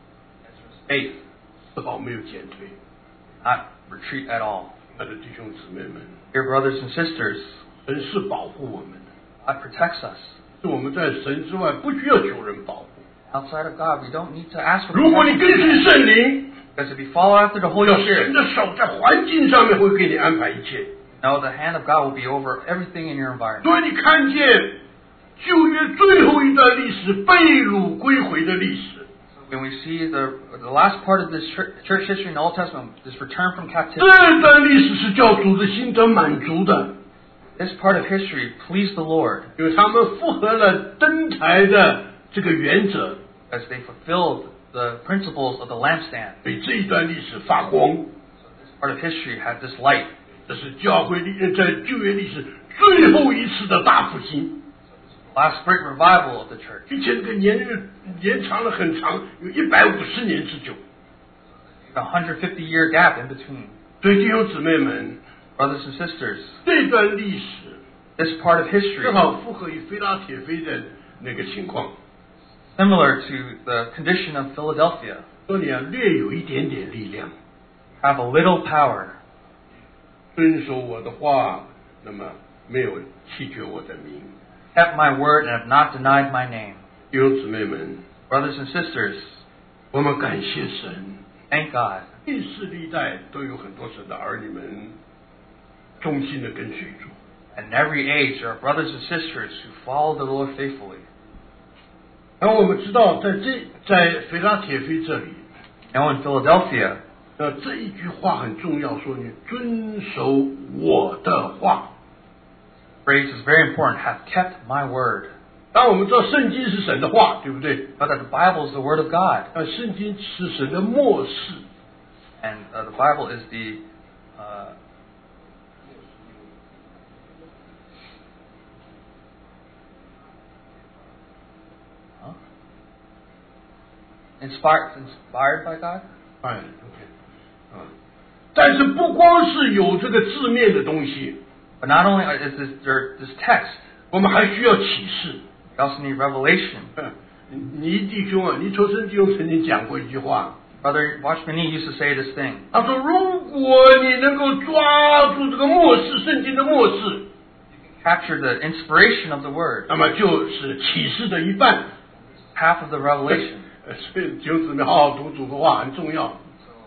Faith,
丝毫没有减退。
not retreat at all.
他的弟兄姊妹们，
Dear brothers and sisters,
神是保护我们的，
God protects us.
是我们在神之外不需要求人保护。
Outside of God, we don't need to ask for
如果你
protection.
跟随圣灵，
Because if you follow after the Holy
要神
Spirit,
的手在环境上面会给你安排一切。
know the hand of God will be over everything in your environment.
所以你看见旧约最后一段历史被掳归回的历史，
When we see the the last part of this church, church history in the Old Testament, this return from
这
captivity,
段历史是叫主的心得满足的，
this part of history pleased the Lord
因为他们符合了登台的这个原则。
as they fulfilled the principles of the lampstand.
所以这一段历史发光，
Part of history had this light.
这是教会历在旧约历史最后一次的大复兴。
Last great revival of the church.
并且这个年日延长了很长，有一百五十年之久。
A one hundred fifty year gap in between.
所以弟兄姊妹们，
Brothers and sisters,
这段历史
this part of history,
正好符合于菲拉铁菲的那个情况。
similar to the condition of Philadelphia,
说你啊，略有一点点力量，
have a little power,
遵守我的话，那么没有弃绝我的名。
kept my word and have not denied my name.
弟兄姊妹们，
Brothers and sisters,
我们感谢神，
thank God.
历世历代都有很多神的儿女们忠心的跟随主。
And in every age there are brothers and sisters who follow the Lord faithfully.
然后我们知道，在这在菲拉铁菲这里，
Now in Philadelphia,
呃，这一句话很重要，说你遵守我的话。
phrase is very important, have kept my word.
当然我们知道圣经是神的话，对不对？
But that the Bible is the word of God.
呃，圣经是神的默示，
And uh, the Bible is the uh, huh? inspired inspired by God.
哎 ，OK， 啊，但是不光是有这个字面的东西，
But not only is this there this text,
我们还需要启示。
we also need revelation.
嗯，倪弟兄啊，倪秋生弟兄曾经讲过一句话，
Brother Watchman Nee used to say this thing.
他说：“如果你能够抓住这个默示，圣经的默示，
Capture the inspiration of the word,
那么就是启示的一半。
half of the revelation.
呃所以弟兄姊妹好好读主的话很重要。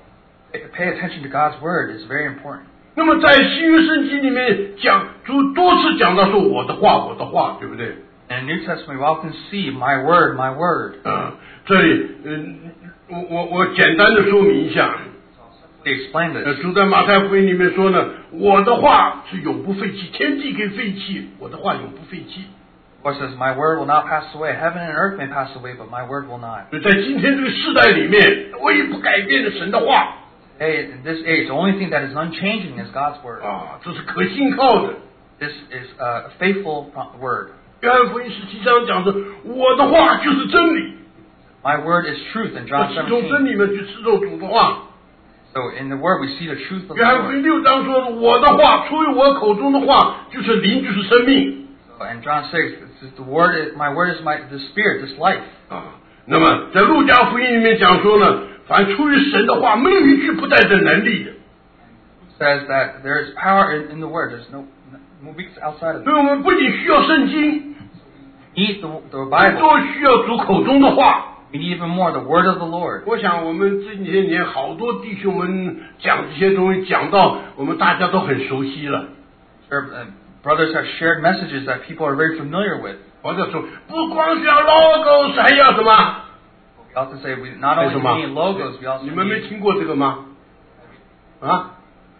Pay attention to God's word is very important.
那么在新约圣经里面讲，主多次讲到说我的话，我的话，对不对？
In the New Testament, we often see my word, my word.
啊，这里，嗯，我我我简单的说明一下。
They explain
呃，
this.
主在马太福音里面说呢，我的话是永不废弃，天地可以废弃，我的话永不废弃。
Or says, my word will not pass away. Heaven and earth may pass away, but my word will not.
所以在今天这个时代里面，唯一不改变的神的话
Hey, in this age, the only thing that is unchanging is God's word.
啊，这是可信靠的。
This is a faithful pro- word.
约翰福音十七章讲说，我的话就是真理，
My word is truth in
我
John
是从真
seventeen.
理里面去吃肉主的话。
So in the word, we see the truth of the
约翰福
Lord.
音六章说，我的话出于我口中的话，就是灵，就是生命
And John six, this is the word. Is, my word is my the spirit, this life.
啊。那么在路加福音里面讲说呢，凡出于神的话，没有一句不带着能力的。
Says that there is power in, in the word. There's no no weakness outside of it.
所以我们不仅需要圣经，
Need the, the
更
Bible.
多需要主口中的话。
We need even more the word of the Lord.
我想我们这些年好多弟兄们讲这些东西，讲到我们大家都很熟悉了。
Sure, uh, brothers have shared messages that people are very familiar with.
或者说，不光是要 logos，还要什么？
We also say we not
还
only
有什么
need logos, we also
你们没
need
听过这个吗？啊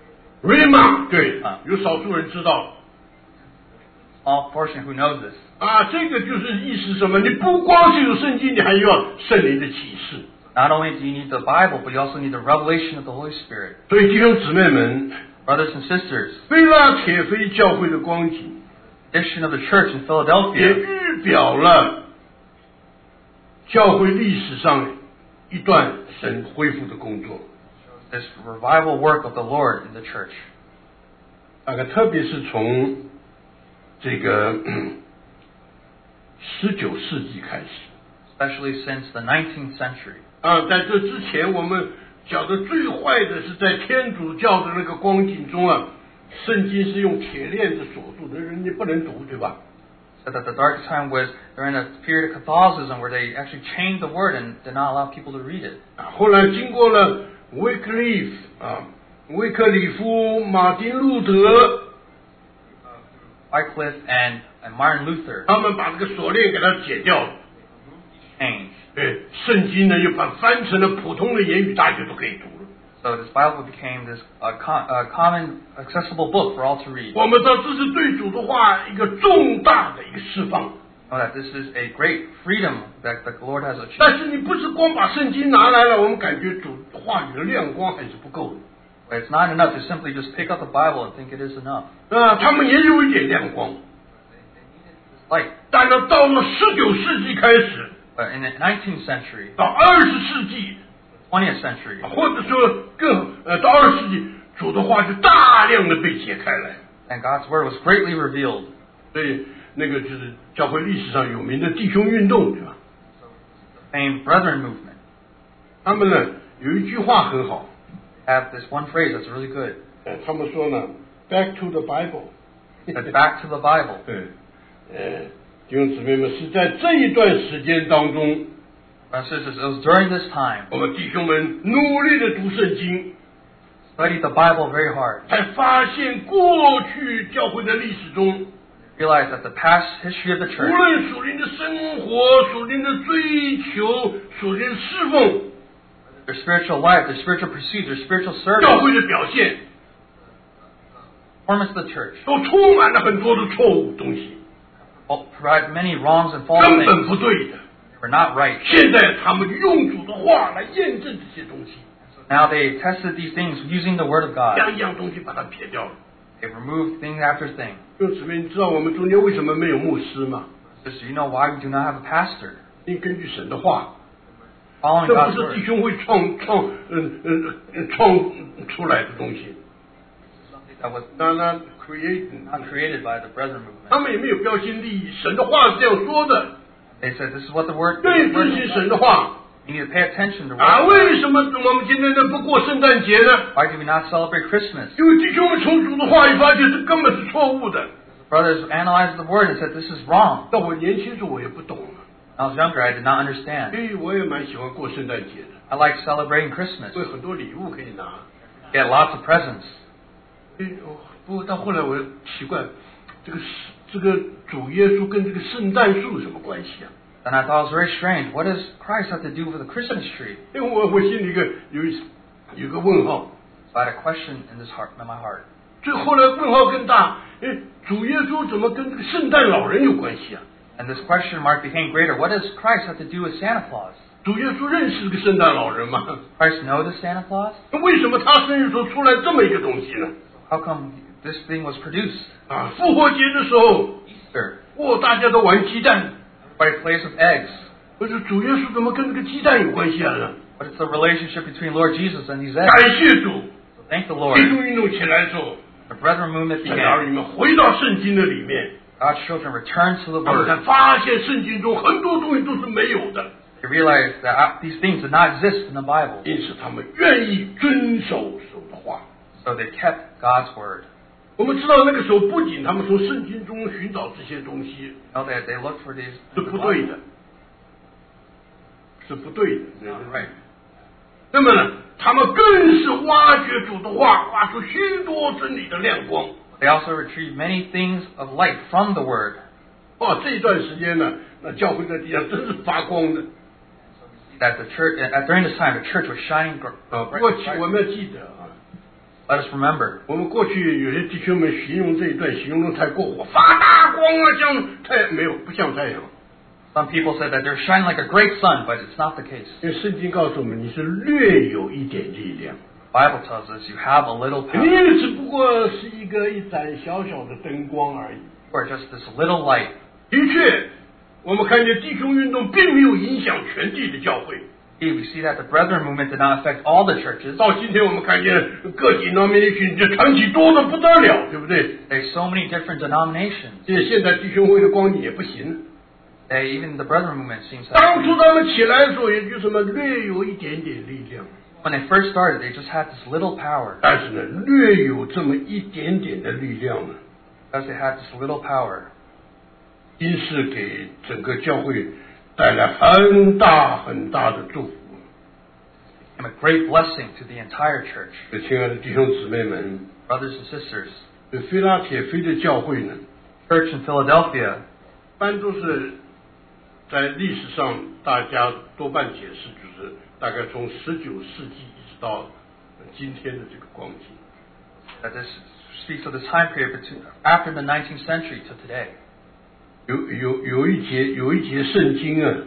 ，Rima， 对
啊，
有少数人知道。
small portion who knows this.
啊，这个就是意思什么？你不光是有圣经，你还要圣灵的启示。
Not only do you need the Bible, but you also need the revelation of the Holy Spirit.
所以弟兄姊妹们，
Brothers and sisters,
菲拉铁非教会的光景，
edition of the church in
也
Philadelphia
预表了教会历史上一段神恢复的工作。
this revival work of the Lord in the church.
那个特别是从这个十九世纪开始。
Especially since the nineteenth century.
啊，在这之前，我们讲的最坏的是在天主教的那个光景中啊，圣经是用铁链子锁住的，人家不能读，对吧？
So that the dark time was during a period of Catholicism where they actually chained the word and did not allow people to read it.
啊，后来经过了威克利夫啊，威克里夫、马丁路德，
Wycliffe and, and Martin Luther
他们把这个锁链给它解掉了。
changed.
对，圣经呢又把翻成了普通的言语，大家都可以读了。
So this Bible became this uh, com- uh, common, accessible book for all to read.
我们知道这是对主的话一个重大的一个释放。
know that this is a great freedom that the Lord has
但
achieved.
是你不是光把圣经拿来了，我们感觉主话语的亮光还是不够的。
But it's not enough to simply just pick up the Bible and think it is enough.
啊，他们也有一点亮光，
Light.
但是到了十九世纪开始，
But in the nineteenth century,
到二十世纪，
twentieth century,
或者说更呃到二十世纪，主的话就大量的被解开来。
and God's Word was greatly revealed.
所以那个就是教会历史上有名的弟兄运动，对吧？
Famed Brethren movement
他们呢有一句话很好，
have this one phrase that's really good.
呃，他们说呢 ，Back to the Bible。
But back to the Bible.
对，呃，弟兄姊妹们是在这一段时间当中，
Brothers and sisters, it was during this time,
我们弟兄们努力的读圣经，
studied the Bible very hard,
才发现过去教会的历史中，
realized that the past history of the
无
church,
论属灵的生活、属灵的追求、属灵的侍奉，
their spiritual life, their spiritual pursuits, their spiritual
教
service,
会的表现，
performance of the church,
都充满了很多的错误东西，
all provide many wrongs and false
根本
things
不对的。
that were not right.
现在他们就用主的话来验证这些东西，
Now they tested these things using the Word of God.
样样东西把它撇掉了。
They removed thing after thing.
弟兄姊妹，你知道我们中间为什么没有牧师吗？
Sister, you know why we do not have a pastor?
因为根据神的话，
Following
这不
God's
是弟
Word.
兄会创创嗯嗯嗯创出来的东西。
That was
那那 create，
not created by the Brethren movement.
他们也没有标新立异。神的话是这样说的，
They said this is what the Word
对，
the
遵
word
循
says.
神的话
You need to pay attention to
啊。
what.
为什么我们今天呢不过圣诞节呢？
Why do we not celebrate Christmas?
因为弟兄们从主的话里发现这根本是错误的。
Brothers analyzed the Word and said this is wrong.
到我年轻时候我也不懂，
When I was younger, I did not understand.
所以我也蛮喜欢过圣诞节的，
I like celebrating Christmas.
有很多礼物可以拿。
Get lots of presents.
哎哦，不过到后来我奇怪，这个是这个主耶稣跟这个圣诞树有什么关系啊？
And I thought it was very strange. What does Christ have to do with the Christmas tree?
因为我我心里一个有一有一个问号，
So I had a question in this heart, in my heart.
最后来问号更大，哎，主耶稣怎么跟这个圣诞老人有关系啊？
And this question mark became greater. What does Christ have to do with Santa Claus?
主耶稣认识这个圣诞老人吗？
Christ know the Santa Claus?
为什么他生日时候出来这么一个东西呢？
How come this thing was produced?
啊，复活节的时候，
Easter.
哦，大家都玩鸡蛋，
Everybody plays with eggs.
可是主耶稣怎么跟这个鸡蛋有关系啊？
But it's the relationship between Lord Jesus and these eggs.
感谢主，
So thank the
弟
Lord.
兄运动起来之后，
The Brethren movement
在儿
began.
女们回到圣经的里面，
God's children returned to the
他们才
Word.
发现圣经中很多东西都是没有的，
They realized that uh, these things did not exist in the Bible.
因此他们愿意遵守神的话。
So they kept God's Word.
我们知道那个时候不仅他们从圣经中寻找这些东西
You know, they, they looked for these.
是不对的，是不对的，对不对
Right.
那么呢，他们更是挖掘主的话，挖出许多真理的亮光。
They also retrieved many things of light from the Word.
哦，这一段时间呢，那教会在地上真是发光的
That the church, at, during this time, the church was shining. gr-
啊。不
bright-
过
bright.
我们要记得啊，
Let us remember.
我们过去有些弟兄们形容这一段形容得太过火，发大光啊，像太阳没有，不像太阳。
Some people said that they're shining like a great sun, but it's not the case.
因为圣经告诉我们，你是略有一点力量，
The Bible tells us you have a little
你
power,
只不过是一个一盏小小的灯光而已。
or just this little light.
的确，我们看见弟兄运动并没有影响全地的教会。
Indeed, we see that the Brethren movement did not affect all the churches.
到今天我们看见各 denomination 这团体多得不得了，对不对？
There's so many different denominations.
这现在弟兄会的光景也不行。
They, even the Brethren movement seems to
当
have,
初他们起来的时候，也就什么略有一点点力量，
when they first started, they just had this little power.
但是呢，略有这么一点点的力量呢，
Because they had this little power,
因是给整个教会带来很大很大的祝福。
became a great blessing to the entire church.
所以亲爱的弟兄姊妹们，
Brothers and sisters,
这菲拉铁菲的教会呢，
church in Philadelphia,
一般都是在历史上大家多半解释，就是大概从十九世纪一直到今天的这个光景。
that this speaks of the time period between, after the nineteenth century to today.
有有有一节有一节圣经啊，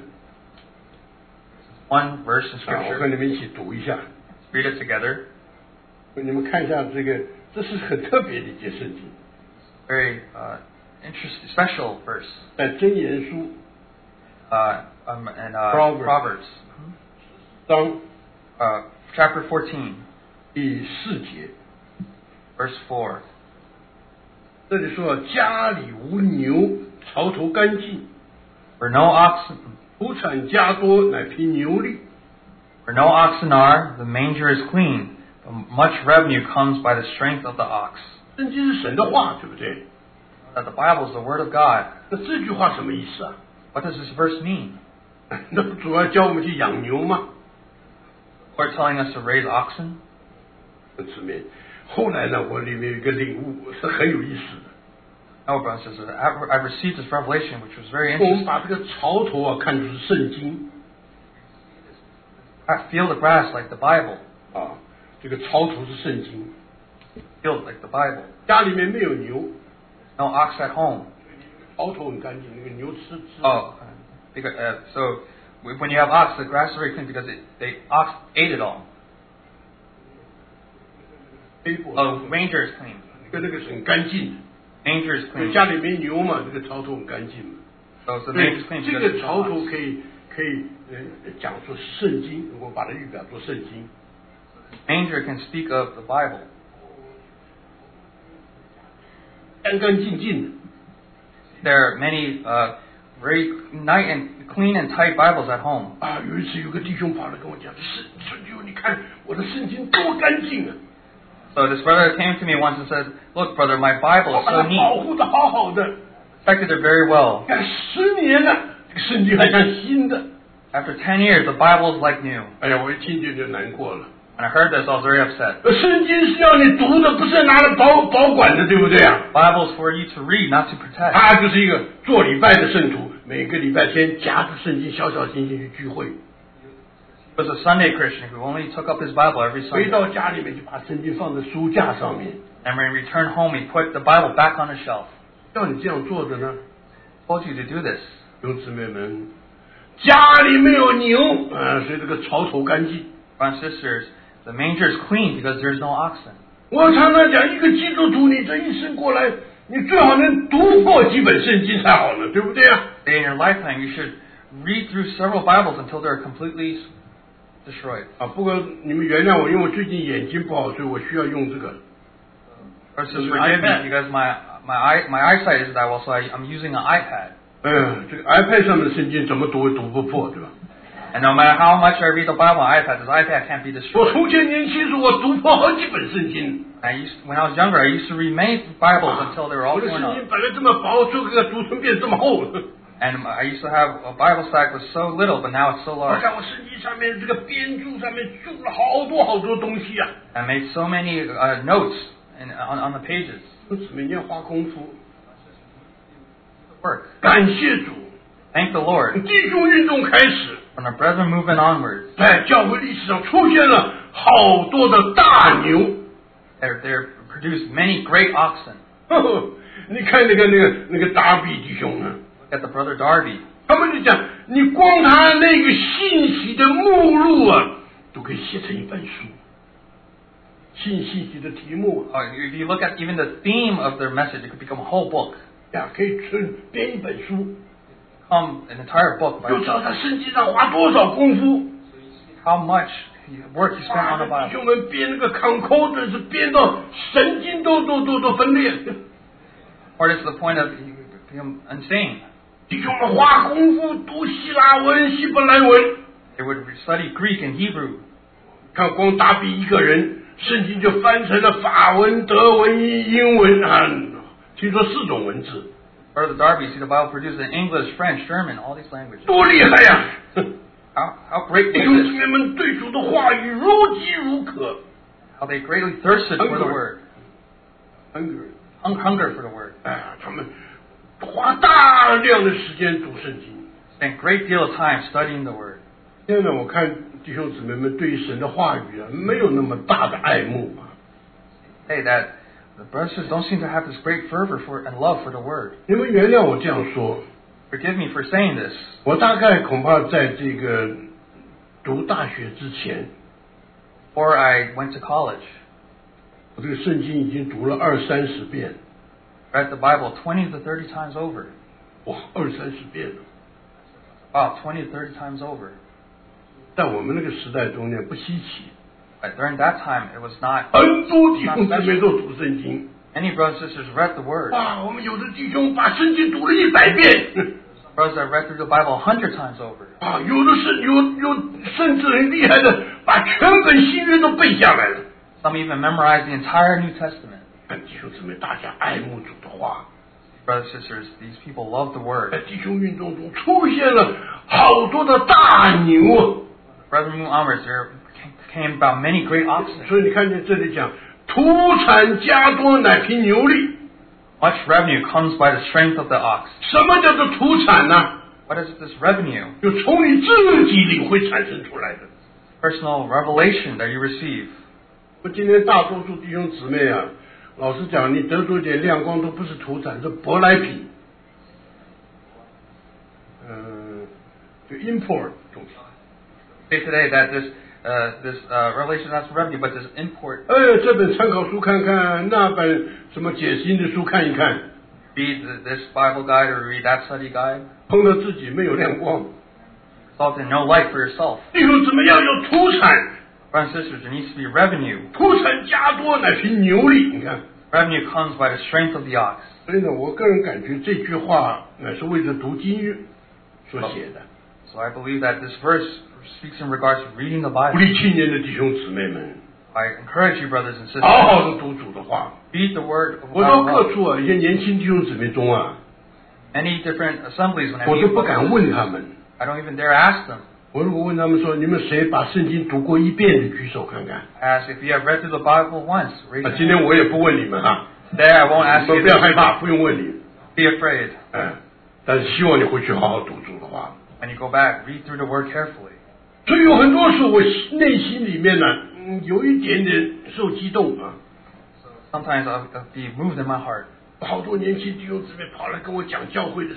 One verse in
啊，我
Scripture.
跟你们一起读一下，
Read it together.
你们看一下这个，这是很特别的一节圣经，
Very uh, interesting, special verse.
在箴言书
Uh, um, and uh,
Proverbs.
Proverbs,
章
uh, chapter fourteen,
第四节，
verse four.
这里说家里无牛，槽头干净，
Where no oxen,
土产加多，乃凭牛力。
where no oxen are, the manger is clean. But much revenue comes by the strength of the ox.
圣经是神的话，对不对？
That the Bible is the word of God.
那这句话什么意思啊？
What does this verse mean?
那不主要教我们去养牛吗？
Lord telling us to raise oxen.
这里面，后来呢，我里面有一个领悟是很有意思的。
No, brothers and sisters, I've I've received this revelation, which was very
我们
interesting.
把这个槽头啊看作是圣经
I feel the grass like the Bible.
啊，这个槽头是圣经。
Feel it like the Bible.
家里面没有牛，
No ox at home.
槽头很干净，那个牛吃吃。
Oh, because, uh, so when you have ox, the grass is very clean because it, they ox ate it all.
黑过
Oh, manger is clean.
跟那个是很干净。
Manger is
因为
clean.
家里没牛嘛，这个槽头很干净嘛。
So the
对
manger is clean
这
because
个
it's
槽
no
头
ox.
可以可以呃讲说是圣经，我把它预表作圣经。
Manger can speak of the Bible.
干干净净的。
There are many uh, very nice and clean and tight Bibles at home.
啊，有一次有个弟兄跑来跟我讲，圣圣经，你看我的圣经多干净啊！
So this brother came to me once and said, "Look, brother, my Bible
我
is
把
so
它保
neat,
护的好好的，
protected it very well.
看十年了，这个圣经还像新的。
After ten years, the Bible is like new."
哎呀，我一听见就难过了。
When I heard this, I was very upset.
呃圣经是要你读的，不是拿来保保管的，对不对啊？
Bible is for you to read, not to protect.
他就是一个做礼拜的圣徒，每个礼拜天夹着圣经，小小心心去聚会。
He was a Sunday Christian who only took up his Bible every
回
Sunday.
到家里面就把圣经放在书架上面。
And when he returned home, he put the Bible back on the shelf.
要你这样做的呢，
I told you to do this.
弟兄姊妹们，家里没有牛啊，所以这个槽头干净。
Brothers and sisters, the manger is clean because there's no oxen.
我常常讲，一个基督徒，你这一生过来，你最好能读破几本圣经才好呢，对不对啊？
In your lifetime, you should read through several Bibles until they're completely destroyed.
啊，不过你们原谅我，因为我最近眼睛不好，所以我需要用这个。
Brothers and sisters, forgive me because my my eye my eyesight isn't that well, so I, I'm using an iPad.
嗯，这个 iPad 上面的圣经怎么读也读不破，对吧？
And no matter how much I read the Bible on iPad, this iPad can't be
我
destroyed.
从前年轻时，我读破好几本圣经。
I used when I was younger, I used to read many Bibles until they were all
我的
torn
圣
up.
经本来这么薄，最后给它读成变这么厚。
And I used to have a Bible stack was so little, but now it's so
我
large.
看我圣经上面这个编注上面注了好多好多东西啊。
I made so many uh, notes in, on, on the pages.
每天花功夫，
Work.
感谢主。
Thank the Lord.
弟兄运动开始，
From the brethren movement onwards,
在教会历史上出现了好多的大牛。
there there produced many great oxen.
呵呵，你看那个那个那个达比弟兄啊，
Look at the brother Darby.
他们就讲，你光他那个信息的目录啊，都可以写成一本书。信信息的题目
Uh, if you look at even the theme of their message, it could become a whole book.
呀，可以成编一本书，
Become an entire book by
就知道
itself.
他圣经上花多少功夫。
How much work he spent on the
弟
Bible.
兄们编那个 concordance 编到神经都都都都分裂。
Or it's the point of he become insane.
弟兄们花功夫读希腊文、希伯来文，
They would study Greek and Hebrew.
看光达比一个人，圣经就翻成了法文、德文、英文啊，听说四种文字，
Brother Darby, see the Bible produced in English, French, German, all these languages.
多厉害呀！
How, how great
弟兄
was
姊
this?
妹们对主的话语如饥如渴
How they greatly thirsted for the
Hunger.
word.
，hungry，
Hung, hunger for the word.
哎，他们花大量的时间读圣经。
Spent great deal of time studying the word.
现在我看弟兄姊妹们对于神的话语啊，没有那么大的爱慕啊。
Hey, that the brothers don't seem to have this great fervor for and love for the word.
你们原谅我这样说，
Forgive me for saying this.
我大概恐怕在这个读大学之前，
Before I went to college,
我这个圣经已经读了二三十遍，
read the Bible twenty to thirty times over.
哇，二三十遍了。
Wow, twenty to thirty times over.
在我们那个时代中间不稀奇，
But during that time, it was not.
很多弟兄姊妹都读圣经。
Many brothers and sisters read the Word.
哇，我们有的弟兄把圣经读了一百遍。
Brothers that read through the Bible a hundred times over.
啊，有的是有有甚至很厉害的，把全本新约都背下来了。
Some even memorized the entire New Testament.
哎，弟兄姊妹，大家爱慕主的话，
Brothers and sisters, these people love the Word.
在弟兄运动中出现了好多的大牛。
Brother Moon onwards, there came about many great oxen.
所以你看见这里讲，土产加多乃凭牛力。
Much revenue comes by the strength of the ox.
什么叫做土产呢？
What is this revenue?
就从你自己领会产生出来的。
Personal revelation that you receive.
我今天大多数弟兄姊妹啊，老实讲，你得出一点亮光都不是土产，是舶来品。嗯、就 import 东西。
Say today that this uh, this uh, revelation is not revenue, but this import.
哎，这本参考书看看，那本什么解析的书看一看，
Read the, this Bible guide or read that study guide.
碰到自己没有亮光。
Result in no light for yourself.
弟兄姊妹要有土产，
Brothers and sisters, there needs to be revenue.
土产加多乃凭牛力。你看，
Revenue comes by the strength of the ox.
所以呢，我个人感觉这句话乃是为了读经所写的。
So I believe that this verse speaks in regards to reading the
鼓
Bible.
励青年的弟兄姊妹们，
I encourage you, brothers and
好
sisters,
好的读主的话。
read the Word of
我到
God.
各
well.
处啊，一些年轻弟兄姊妹中啊，
Any different assemblies, when I
我
meet
都不敢
brothers,
问他们。
I don't even dare ask them.
我如果问他们说，你们谁把圣经读过一遍的，举手看看。
I ask if you have read through the Bible once. Raise
啊，
your
今
hand.
天我也不问你们哈，
Today I won't
你
ask
们
you
不要
to
害怕，不用问你。
be afraid.
嗯，但是希望你回去好好读主的话。
When you go back, read through the Word carefully.
所以有很多时候，我内心里面呢，嗯，有一点点受激动啊。
Sometimes I'll, I'll be moved in my heart.
好多年轻弟兄姊妹跑来跟我讲教会的事，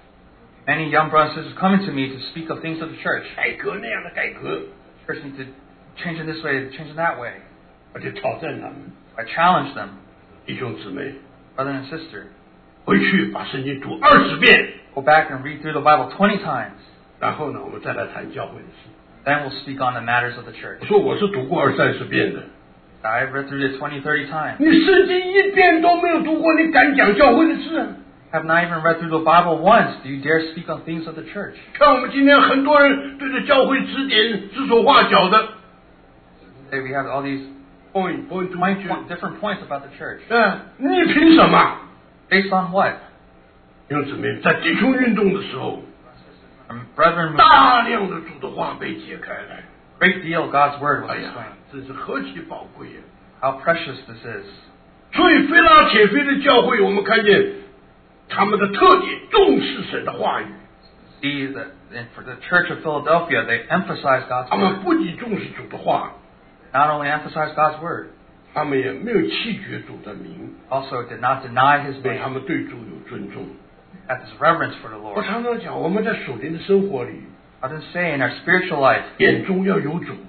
Many young brothers and sisters coming to me to speak of things of the church.
改革那样的改革，
Church needs to change in this way, change in that way.
而且挑战他们。
I challenge them,
弟兄姊妹，
brother and sister,
回去把圣经读二十遍，
go back and read through the Bible twenty times.
然后呢，我们再来谈教会的事。
Then we'll speak on the matters of the church.
我说我是读过二三十遍的，
I've read through it twenty, thirty times.
你圣经一遍都没有读过，你敢讲教会的事啊？
Have not even read through the Bible once. Do you dare speak on things of the church?
看我们今天很多人对着教会指点指手画脚的
Today we have all these
，point point to
point,
point，
different points about the church.
嗯，你凭什么？
Based on what?
弟兄姊妹，在弟兄运动的时候，
From brethren,
大量的主的话被解开来，
great deal of God's word was
哎呀
explained.，
真是何其宝贵呀！
How precious this is.
所以菲拉铁菲的教会，我们看见他们的特点，重视神的话语。
See that and for the Church of Philadelphia, they emphasize God's
他们
word.
不仅重视主的话，
Not only emphasize God's word,
他们也没有弃绝主的名，
also did not deny His
所以他
name.
们对主有尊重。
That is reverence for the
我
Lord.
常常讲，我们在属灵的生活里，
I didn't say in our spiritual life,
眼中要有主；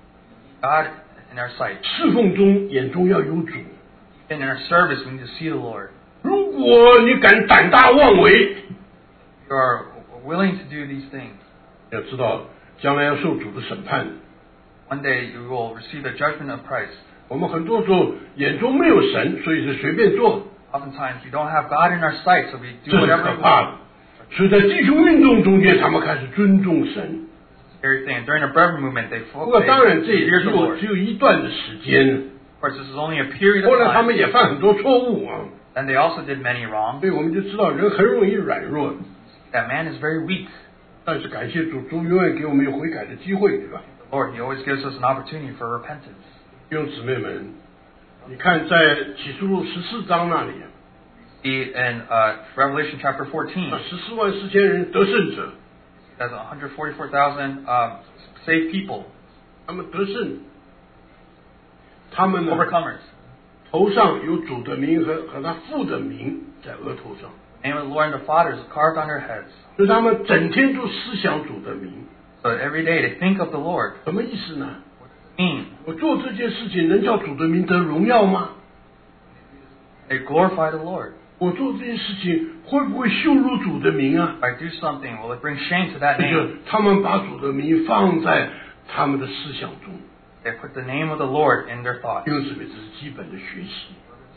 God in our sight.
侍奉中眼中要有主。
And in our service, we need to see the Lord.
如果你敢胆大妄为，
You are willing to do these things.
要知道将来要受主的审判。
One day you will receive the judgment of Christ.
我们很多时候眼中没有神，所以是随便做，
Oftentimes we don't have God in our sight, so we
这
do
是
whatever
可
we
怕
want.
的。所以在弟兄运动中间，他们开始尊重神。
Scary thing. During the Brethren movement, they
不过
focused
当然，这也
fear
只
the
有
Lord.
只有一段的时间。
Of course, this is only a period
后
of
来他
time.
们也犯很多错误啊，
And they also did many wrong.
所以我们就知道人很容易软弱。
That man is very weak.
但是感谢主，主永远给我们有悔改的机会，对吧？
Lord, He always gives us an opportunity for repentance.
弟兄姊妹们，你看在启示录十四章那里，
See in uh, Revelation chapter fourteen,
那十四万四千人得胜者，
there's one hundred forty-four thousand um, saved people,
他们得胜，他们呢
overcomers.
头上有主的名和和他父的名在额头上。
The name of the Lord and the Father is carved on their heads.
所以他们整天都思想主的名。
So every day they think of the Lord.
什么意思呢？
Mean
我做这件事情能叫主的名得荣耀吗？
they glorify the Lord.
我做这件事情会不会羞辱主的名啊？
If I do something, will it bring shame to that
这就
name?
他们把主的名放在他们的思想中，
They put the name of the Lord in their thoughts.
因为这是基本的学习。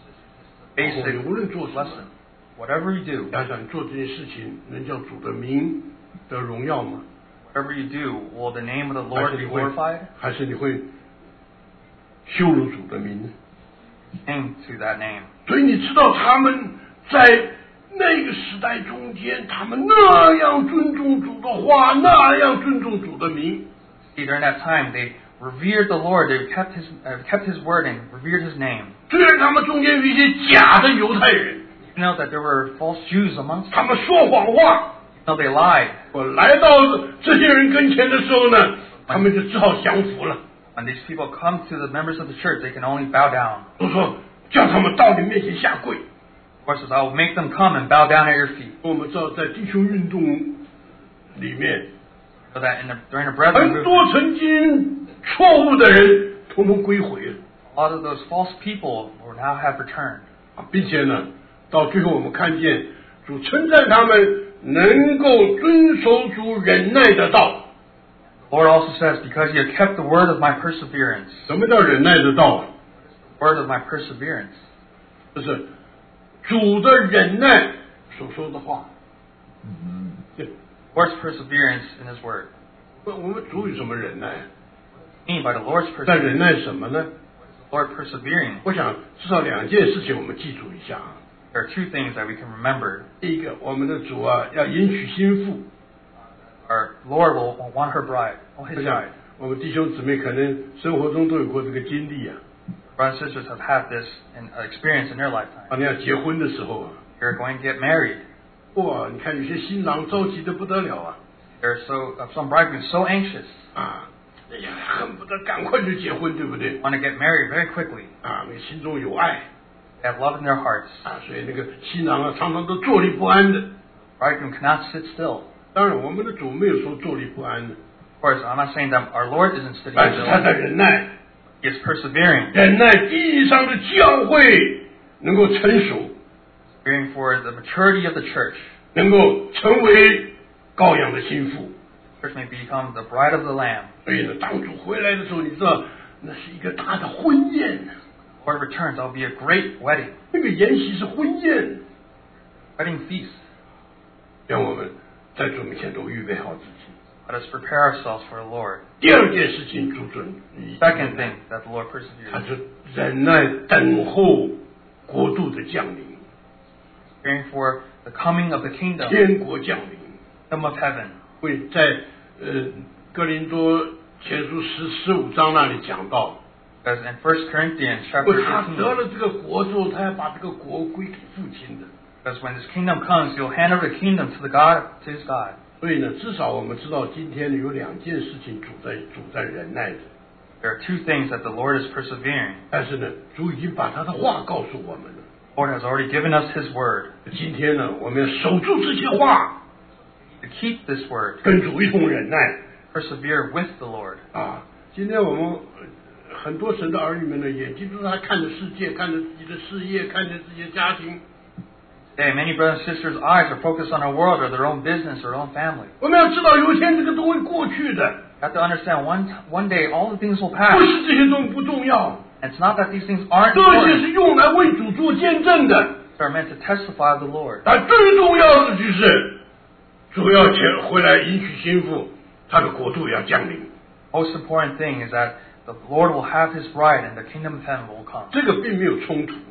Basic
你无论做什么，
lesson. Whatever you do,
想想你做这件事情能叫主的名得荣耀吗？
whatever you do, will the name of the
还
Lord
是
be
你会
glorified?
还是你会羞辱主的名呢？
Name to that name.
所以你知道他们在那个时代中间，他们那样尊重主的话，那样尊重主的名。
See, during that time, they revered the Lord. They kept His uh, kept His word and revered His name.
虽然他们中间有一些假的犹太人，
You know that there were false Jews amongst
他
them.
们说谎话。
You know they lied.
我来到这些人跟前的时候呢，他们就只好降服了。
When these people come to the members of the church, they can only bow down.
都说叫他们到你面前下跪。
Of course, I will make them come and bow down at your feet.
我们知道，在弟兄运动里面，
So that in the, during the brethren
很
movement,
多曾经错误的人，统统归回了
a lot of those false people will now have returned.
啊，并且呢，到最后我们看见主称赞他们能够遵守主忍耐的道。
The Lord also says, because you have kept the word of my perseverance.
什么叫忍耐的道？
Word of my perseverance.
就是主的忍耐所说的话。对，
Lord's perseverance in His word.
我我们主有什么忍耐？
Mean by the Lord's
在
perseverance.
忍耐什么呢？
Lord persevering.
我想至少两件事情我们记住一下啊。
There are two things that we can remember.
第一个，我们的主啊，要迎娶新妇。
Our Lord will, will want her bride, or
我
His
想
bride.
我们弟兄姊妹可能生活中都有过这个经历啊。
Brothers and sisters have had this in, uh, experience in their lifetime.
啊，你要结婚的时候啊，
You're going to get married.
哇，你看有些新郎着急的不得了啊，
There are so uh, some bridegrooms so anxious,
啊，哎呀，恨不得赶快就结婚，对不对？
want to get married very quickly.
啊，那个心中有爱
They have love in their hearts.
啊，所以那个新郎啊，常常都坐立不安的。
Bridegroom cannot sit still.
当然，我们的主没有说坐立不安的，
Of course, I'm not saying that our Lord isn't sitting
但是他
still.
的忍耐，
He is persevering,
忍耐地上的教会能够成熟，
persevering for the maturity of the church.
能够成为羔羊的心腹。
Church may become the bride of the Lamb.
所以呢，当主回来的时候，你知道那是一个大的婚宴，
Lord returns, there will be a great wedding,
那个筵席是婚宴，
wedding feast.
让我们在主面前都预备好自己。
Let us prepare ourselves for the Lord.
第二件事情，主准你
Second thing that the Lord
他
perseveres,
是忍耐等候国度的降临，
preparing for the coming of the kingdom,
天国降临。
kingdom of heaven.
会在呃哥林多前书十十五章那里讲到，
Because in First Corinthians
不
chapter
他得
fifteen,
了这个国之后，他要把这个国归给父亲的。
because when this kingdom comes, He'll hand over the kingdom to the God, to His God.
所以呢，至少我们知道今天有两件事情主在主在忍耐着，
There are two things that the Lord is persevering.
但是呢，主已经把他的话告诉我们了。
The Lord has already given us His word.
今天呢，我们要守住这些话，
To keep this word,
跟主一同忍耐
persevere with the Lord.
啊！今天我们呃很多神的儿女们的眼睛都是在看着世界，看着自己的事业，看着自己的家庭。
Today, many brothers and sisters' eyes are focused on our world or their own business or their own family.
我们要知道，有一天这个都会过去的，
You have to understand, one one day all the things will
不
pass.
是这些东西不重要，
And it's not that these things aren't
这些
important.
是用来为主做见证的。
They're meant to testify of the Lord.
但最重要的就是主要前回来迎娶新妇，他的国度要降临。
Most important thing is that the Lord will have His bride and the kingdom of heaven will come.
这个并没有冲突，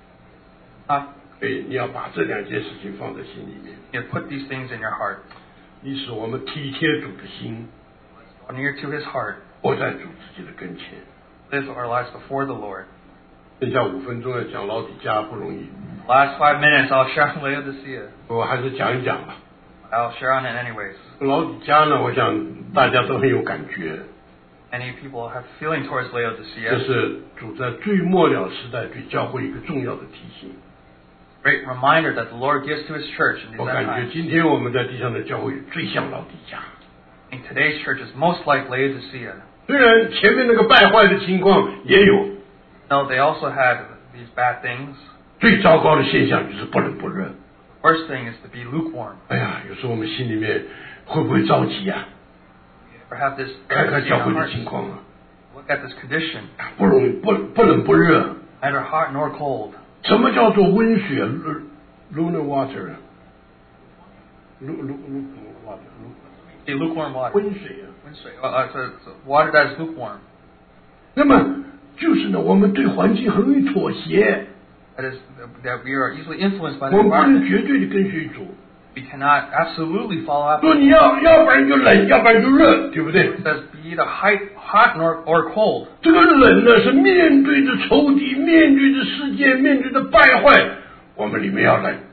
Not
所以你要把这两件事情放在心里面。
you put these things in your heart,
你使我们体贴主的心，
near to His heart.
活在主自己的跟前。
Live our lives before the Lord.
剩下五分钟要讲老底家不容易，
Last five minutes, I'll share on Laodicea.
我还是讲一讲吧。
I'll share on it anyways.
老底家呢，我想大家都很有感觉，
Many people have feeling towards
这
Laodicea.
是主在最末了时代对教会一个重要的提醒。
Great reminder that the Lord gives to His church in
我
these
感
end
觉
times.
今天我们在地上的教会最像老底嘉。
I think today's church is most like Laodicea.
虽然前面那个败坏的情况也有，
No, they also had these bad things.
最糟糕的现象就是不冷不热。
Worst thing is to be lukewarm.
哎呀，有时候我们心里面会不会着急啊？
Or have this
看看
urgency
教
in
会
our
的
hearts.
情况啊，
Look at this condition.
不容易，不不冷不热。
Neither hot nor cold.
什么叫做温水 ？Lunar water， lu lu lu water，
A lukewarm water.
温水啊。
Uh, uh, so, so water that is lukewarm.
那么就是呢，我们对环境很容易妥协，
That is that we are easily influenced by
我
the
们不能
environment.
绝对的跟随主。
We cannot absolutely follow
说
after.
你要，要不然就冷，要不然就热，对不对？
It says be either hot, hot nor or cold.
这个冷呢，是面对着仇敌，面对着世界，面对着败坏，我们里面要冷。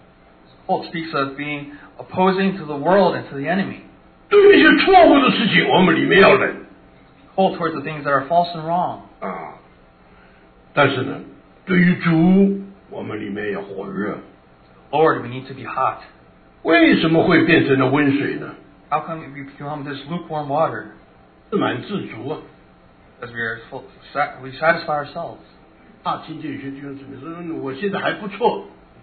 Cold speaks of being opposing to the world and to the enemy.
对那些错误的事情，我们里面要冷
Cold towards the things that are false and wrong.
啊。但是呢，对于主，我们里面要火热。
Lord, we need to be hot.
为什么会变成了温水呢？
How come we become this lukewarm water?
是满自足啊。
Because we are full, sat- we satisfy ourselves.
大亲戚有些弟兄姊妹说，嗯我现在还不错，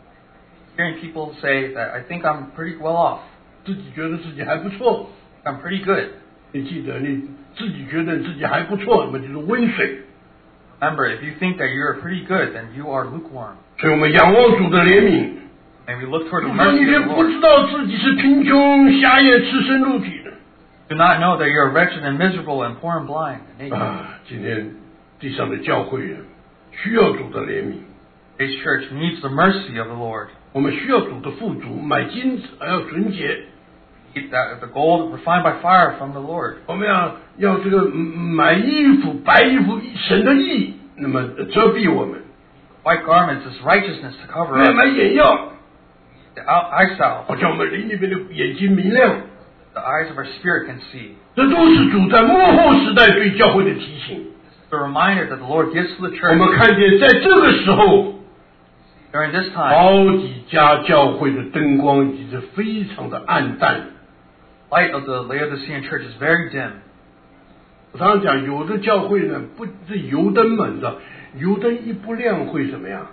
Hearing people say that I think I'm pretty well off.
自己觉得自己还不错。
I'm pretty good.
你记得你自己觉得自己还不错，那么就是温水。
Remember, if you think that you're pretty good, then you are lukewarm.
所以我们仰望主的怜悯。
And we look toward
如
the
果你
mercy
连
of the
不
Lord.
知道自己是贫穷、瞎眼、赤身露体的
Do not know that you're wretched and miserable and poor and blind and naked.
啊，今天地上的教会人需要主的怜悯，
This church needs the mercy of the Lord.
我们需要主的富足，买金子还要纯洁，
Keep that the gold refined by fire from the Lord.
我们要要这个嗯买衣服、白衣服，神的义，那么遮蔽我们，
White garments is righteousness to cover
买
us.
买眼药，
The eye salve,
好像我们灵里面的眼睛明亮，
the eyes of our spirit can see.
这都是主在幕后时代对教会的提醒。
The reminder that the Lord gives to the
我
church
们看见在这个时候，
during this time.
好几家教会的灯光已经是非常的暗淡。
Light of the Laodicean church is very dim.
我常常讲，有的教会呢，不是油灯门的，油灯一不亮会怎么样？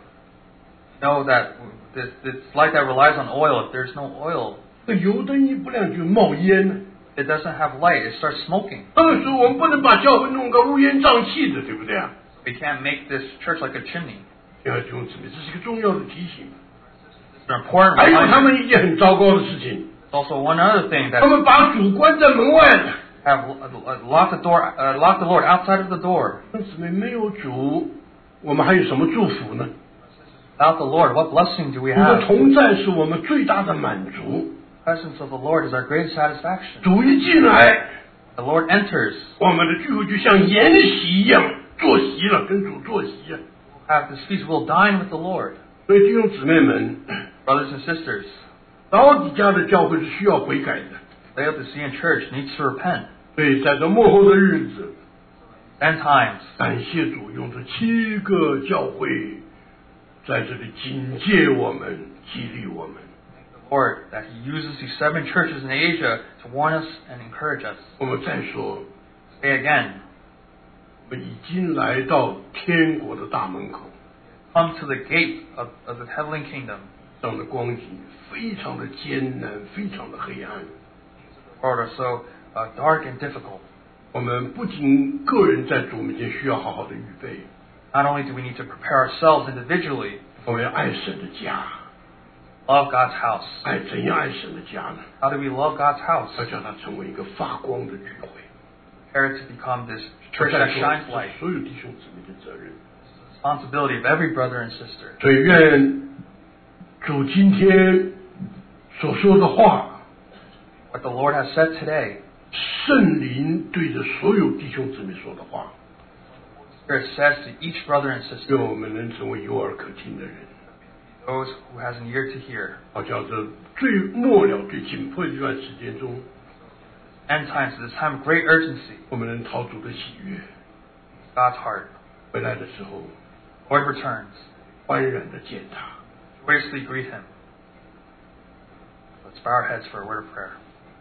Know that this, this light that relies on oil, if there's no oil,
这油灯一不亮就冒烟了。
it doesn't have light, it starts smoking.
那个时候我们不能把教会弄个乌烟瘴气的，对不对啊？
We can't make this church like a chimney.
弟兄姊妹，这是一个重要的提醒。
It's an important
还有他
reminder.
们一件很糟糕的事情，
Also, one other thing
他
that
们把主关在门外了。
have uh, locked the door, uh, locked the Lord outside of the door.
弟兄姊妹，没有主，我们还有什么祝福呢？
Without the Lord, what blessing do we
主的
have?
同在是我们最大的满足。
The presence of the Lord is our greatest satisfaction.
主一进来，
The Lord enters.
我们的聚会就像筵席一样，坐席了，跟主坐席啊。
Have this feast, we'll dine with the Lord.
所以弟兄姊妹们，
Brothers and sisters,
老底家的教会是需要悔改的。
Laodicean church needs to repent.
所以在这幕后的日子，
End times,
感谢主用这七个教会在这里警戒我们、激励我们。
the Lord, that He uses these seven churches in Asia to warn us and encourage us.
我们再说，
Say again,
我们已经来到天国的大门口，
come to the gate of, of the heavenly kingdom.
上的光景非常的艰难，非常的黑暗。
Lord, are so uh, dark and difficult.
我们不仅个人在主面前需要好好的预备，
Not only do we need to prepare ourselves individually,
我们要爱神的家。
love God's house.
爱怎样爱神的家呢？
How do we love God's house?
要叫它成为一个发光的聚会。
Prepare it to become this
我
church
再
that
说
shines
是
light.
所有弟兄姊妹的责任。
Responsibility of every brother and sister.
所以愿主今天所说的话，
What the Lord has said today,
圣灵对着所有弟兄姊妹说的话，
Spirit says to each brother and
愿
sister,
我们能成为有耳可听的人。
those who has an ear to hear.
好叫这最末了、最紧迫的这段时间中，
End times, this time of great urgency,
我们能讨主的喜悦。
God's heart.
回来的时候，
Lord returns.
欢然的见他，
joyously greet him. Let's bow our heads for a word of prayer.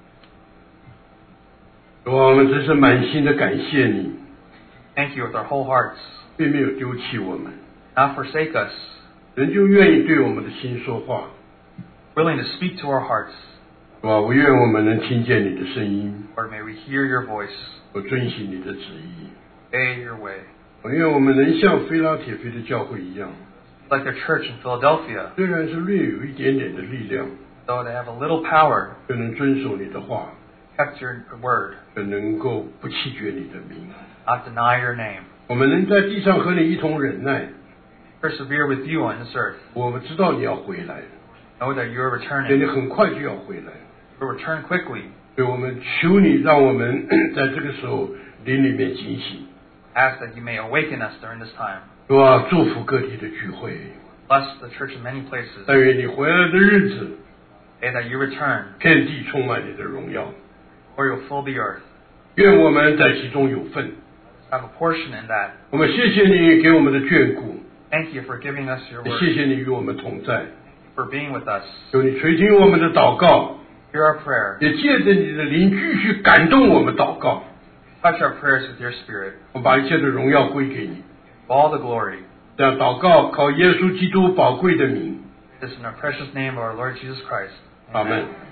主啊，我们真是满心的感谢你，
Thank you with our whole hearts.
并没有丢弃我们，
Not forsake us,
人就愿意对我们的心说话。
willing to speak to our hearts.
主啊，我愿我们能听见你的声音，
Lord, may we hear your voice,
我遵行你的旨意。
obey your way.
我愿我们能像菲拉铁菲的教会一样，
Like their church in Philadelphia,
虽然是略有一点点的力量，
though they have a little power,
却能遵守你的话，
kept your word,
却能够不弃绝你的名。
not deny your name.
我们能在地上和你一同忍耐，
Persevere with you on this earth.
我们知道你要回来，
Know that you are
且
returning.
你很快就要回来。
You will return quickly.
所以我们求你，让我们在这个时候灵里面警醒，
Ask that you may awaken us during this time.
是吧？祝福各地的聚会，
Bless the church in many places.
但愿你回来的日子，
Day that you return,
遍地充满你的荣耀。
or you'll fill the earth.
愿我们在其中有份。
Have a portion in that.
我们谢谢你给我们的眷顾，
Thank you for giving us your
也
word,
谢谢你与我们同在。
for being with us.
求你垂听我们的祷告，
Hear our prayer.
也借着你的灵继续感动我们祷告。
Touch our prayers with your spirit.
我把一切的荣耀归给你。
All the glory.
这样祷告，靠耶稣基督宝贵的名。
This in our precious name of our Lord Jesus Christ.
阿门。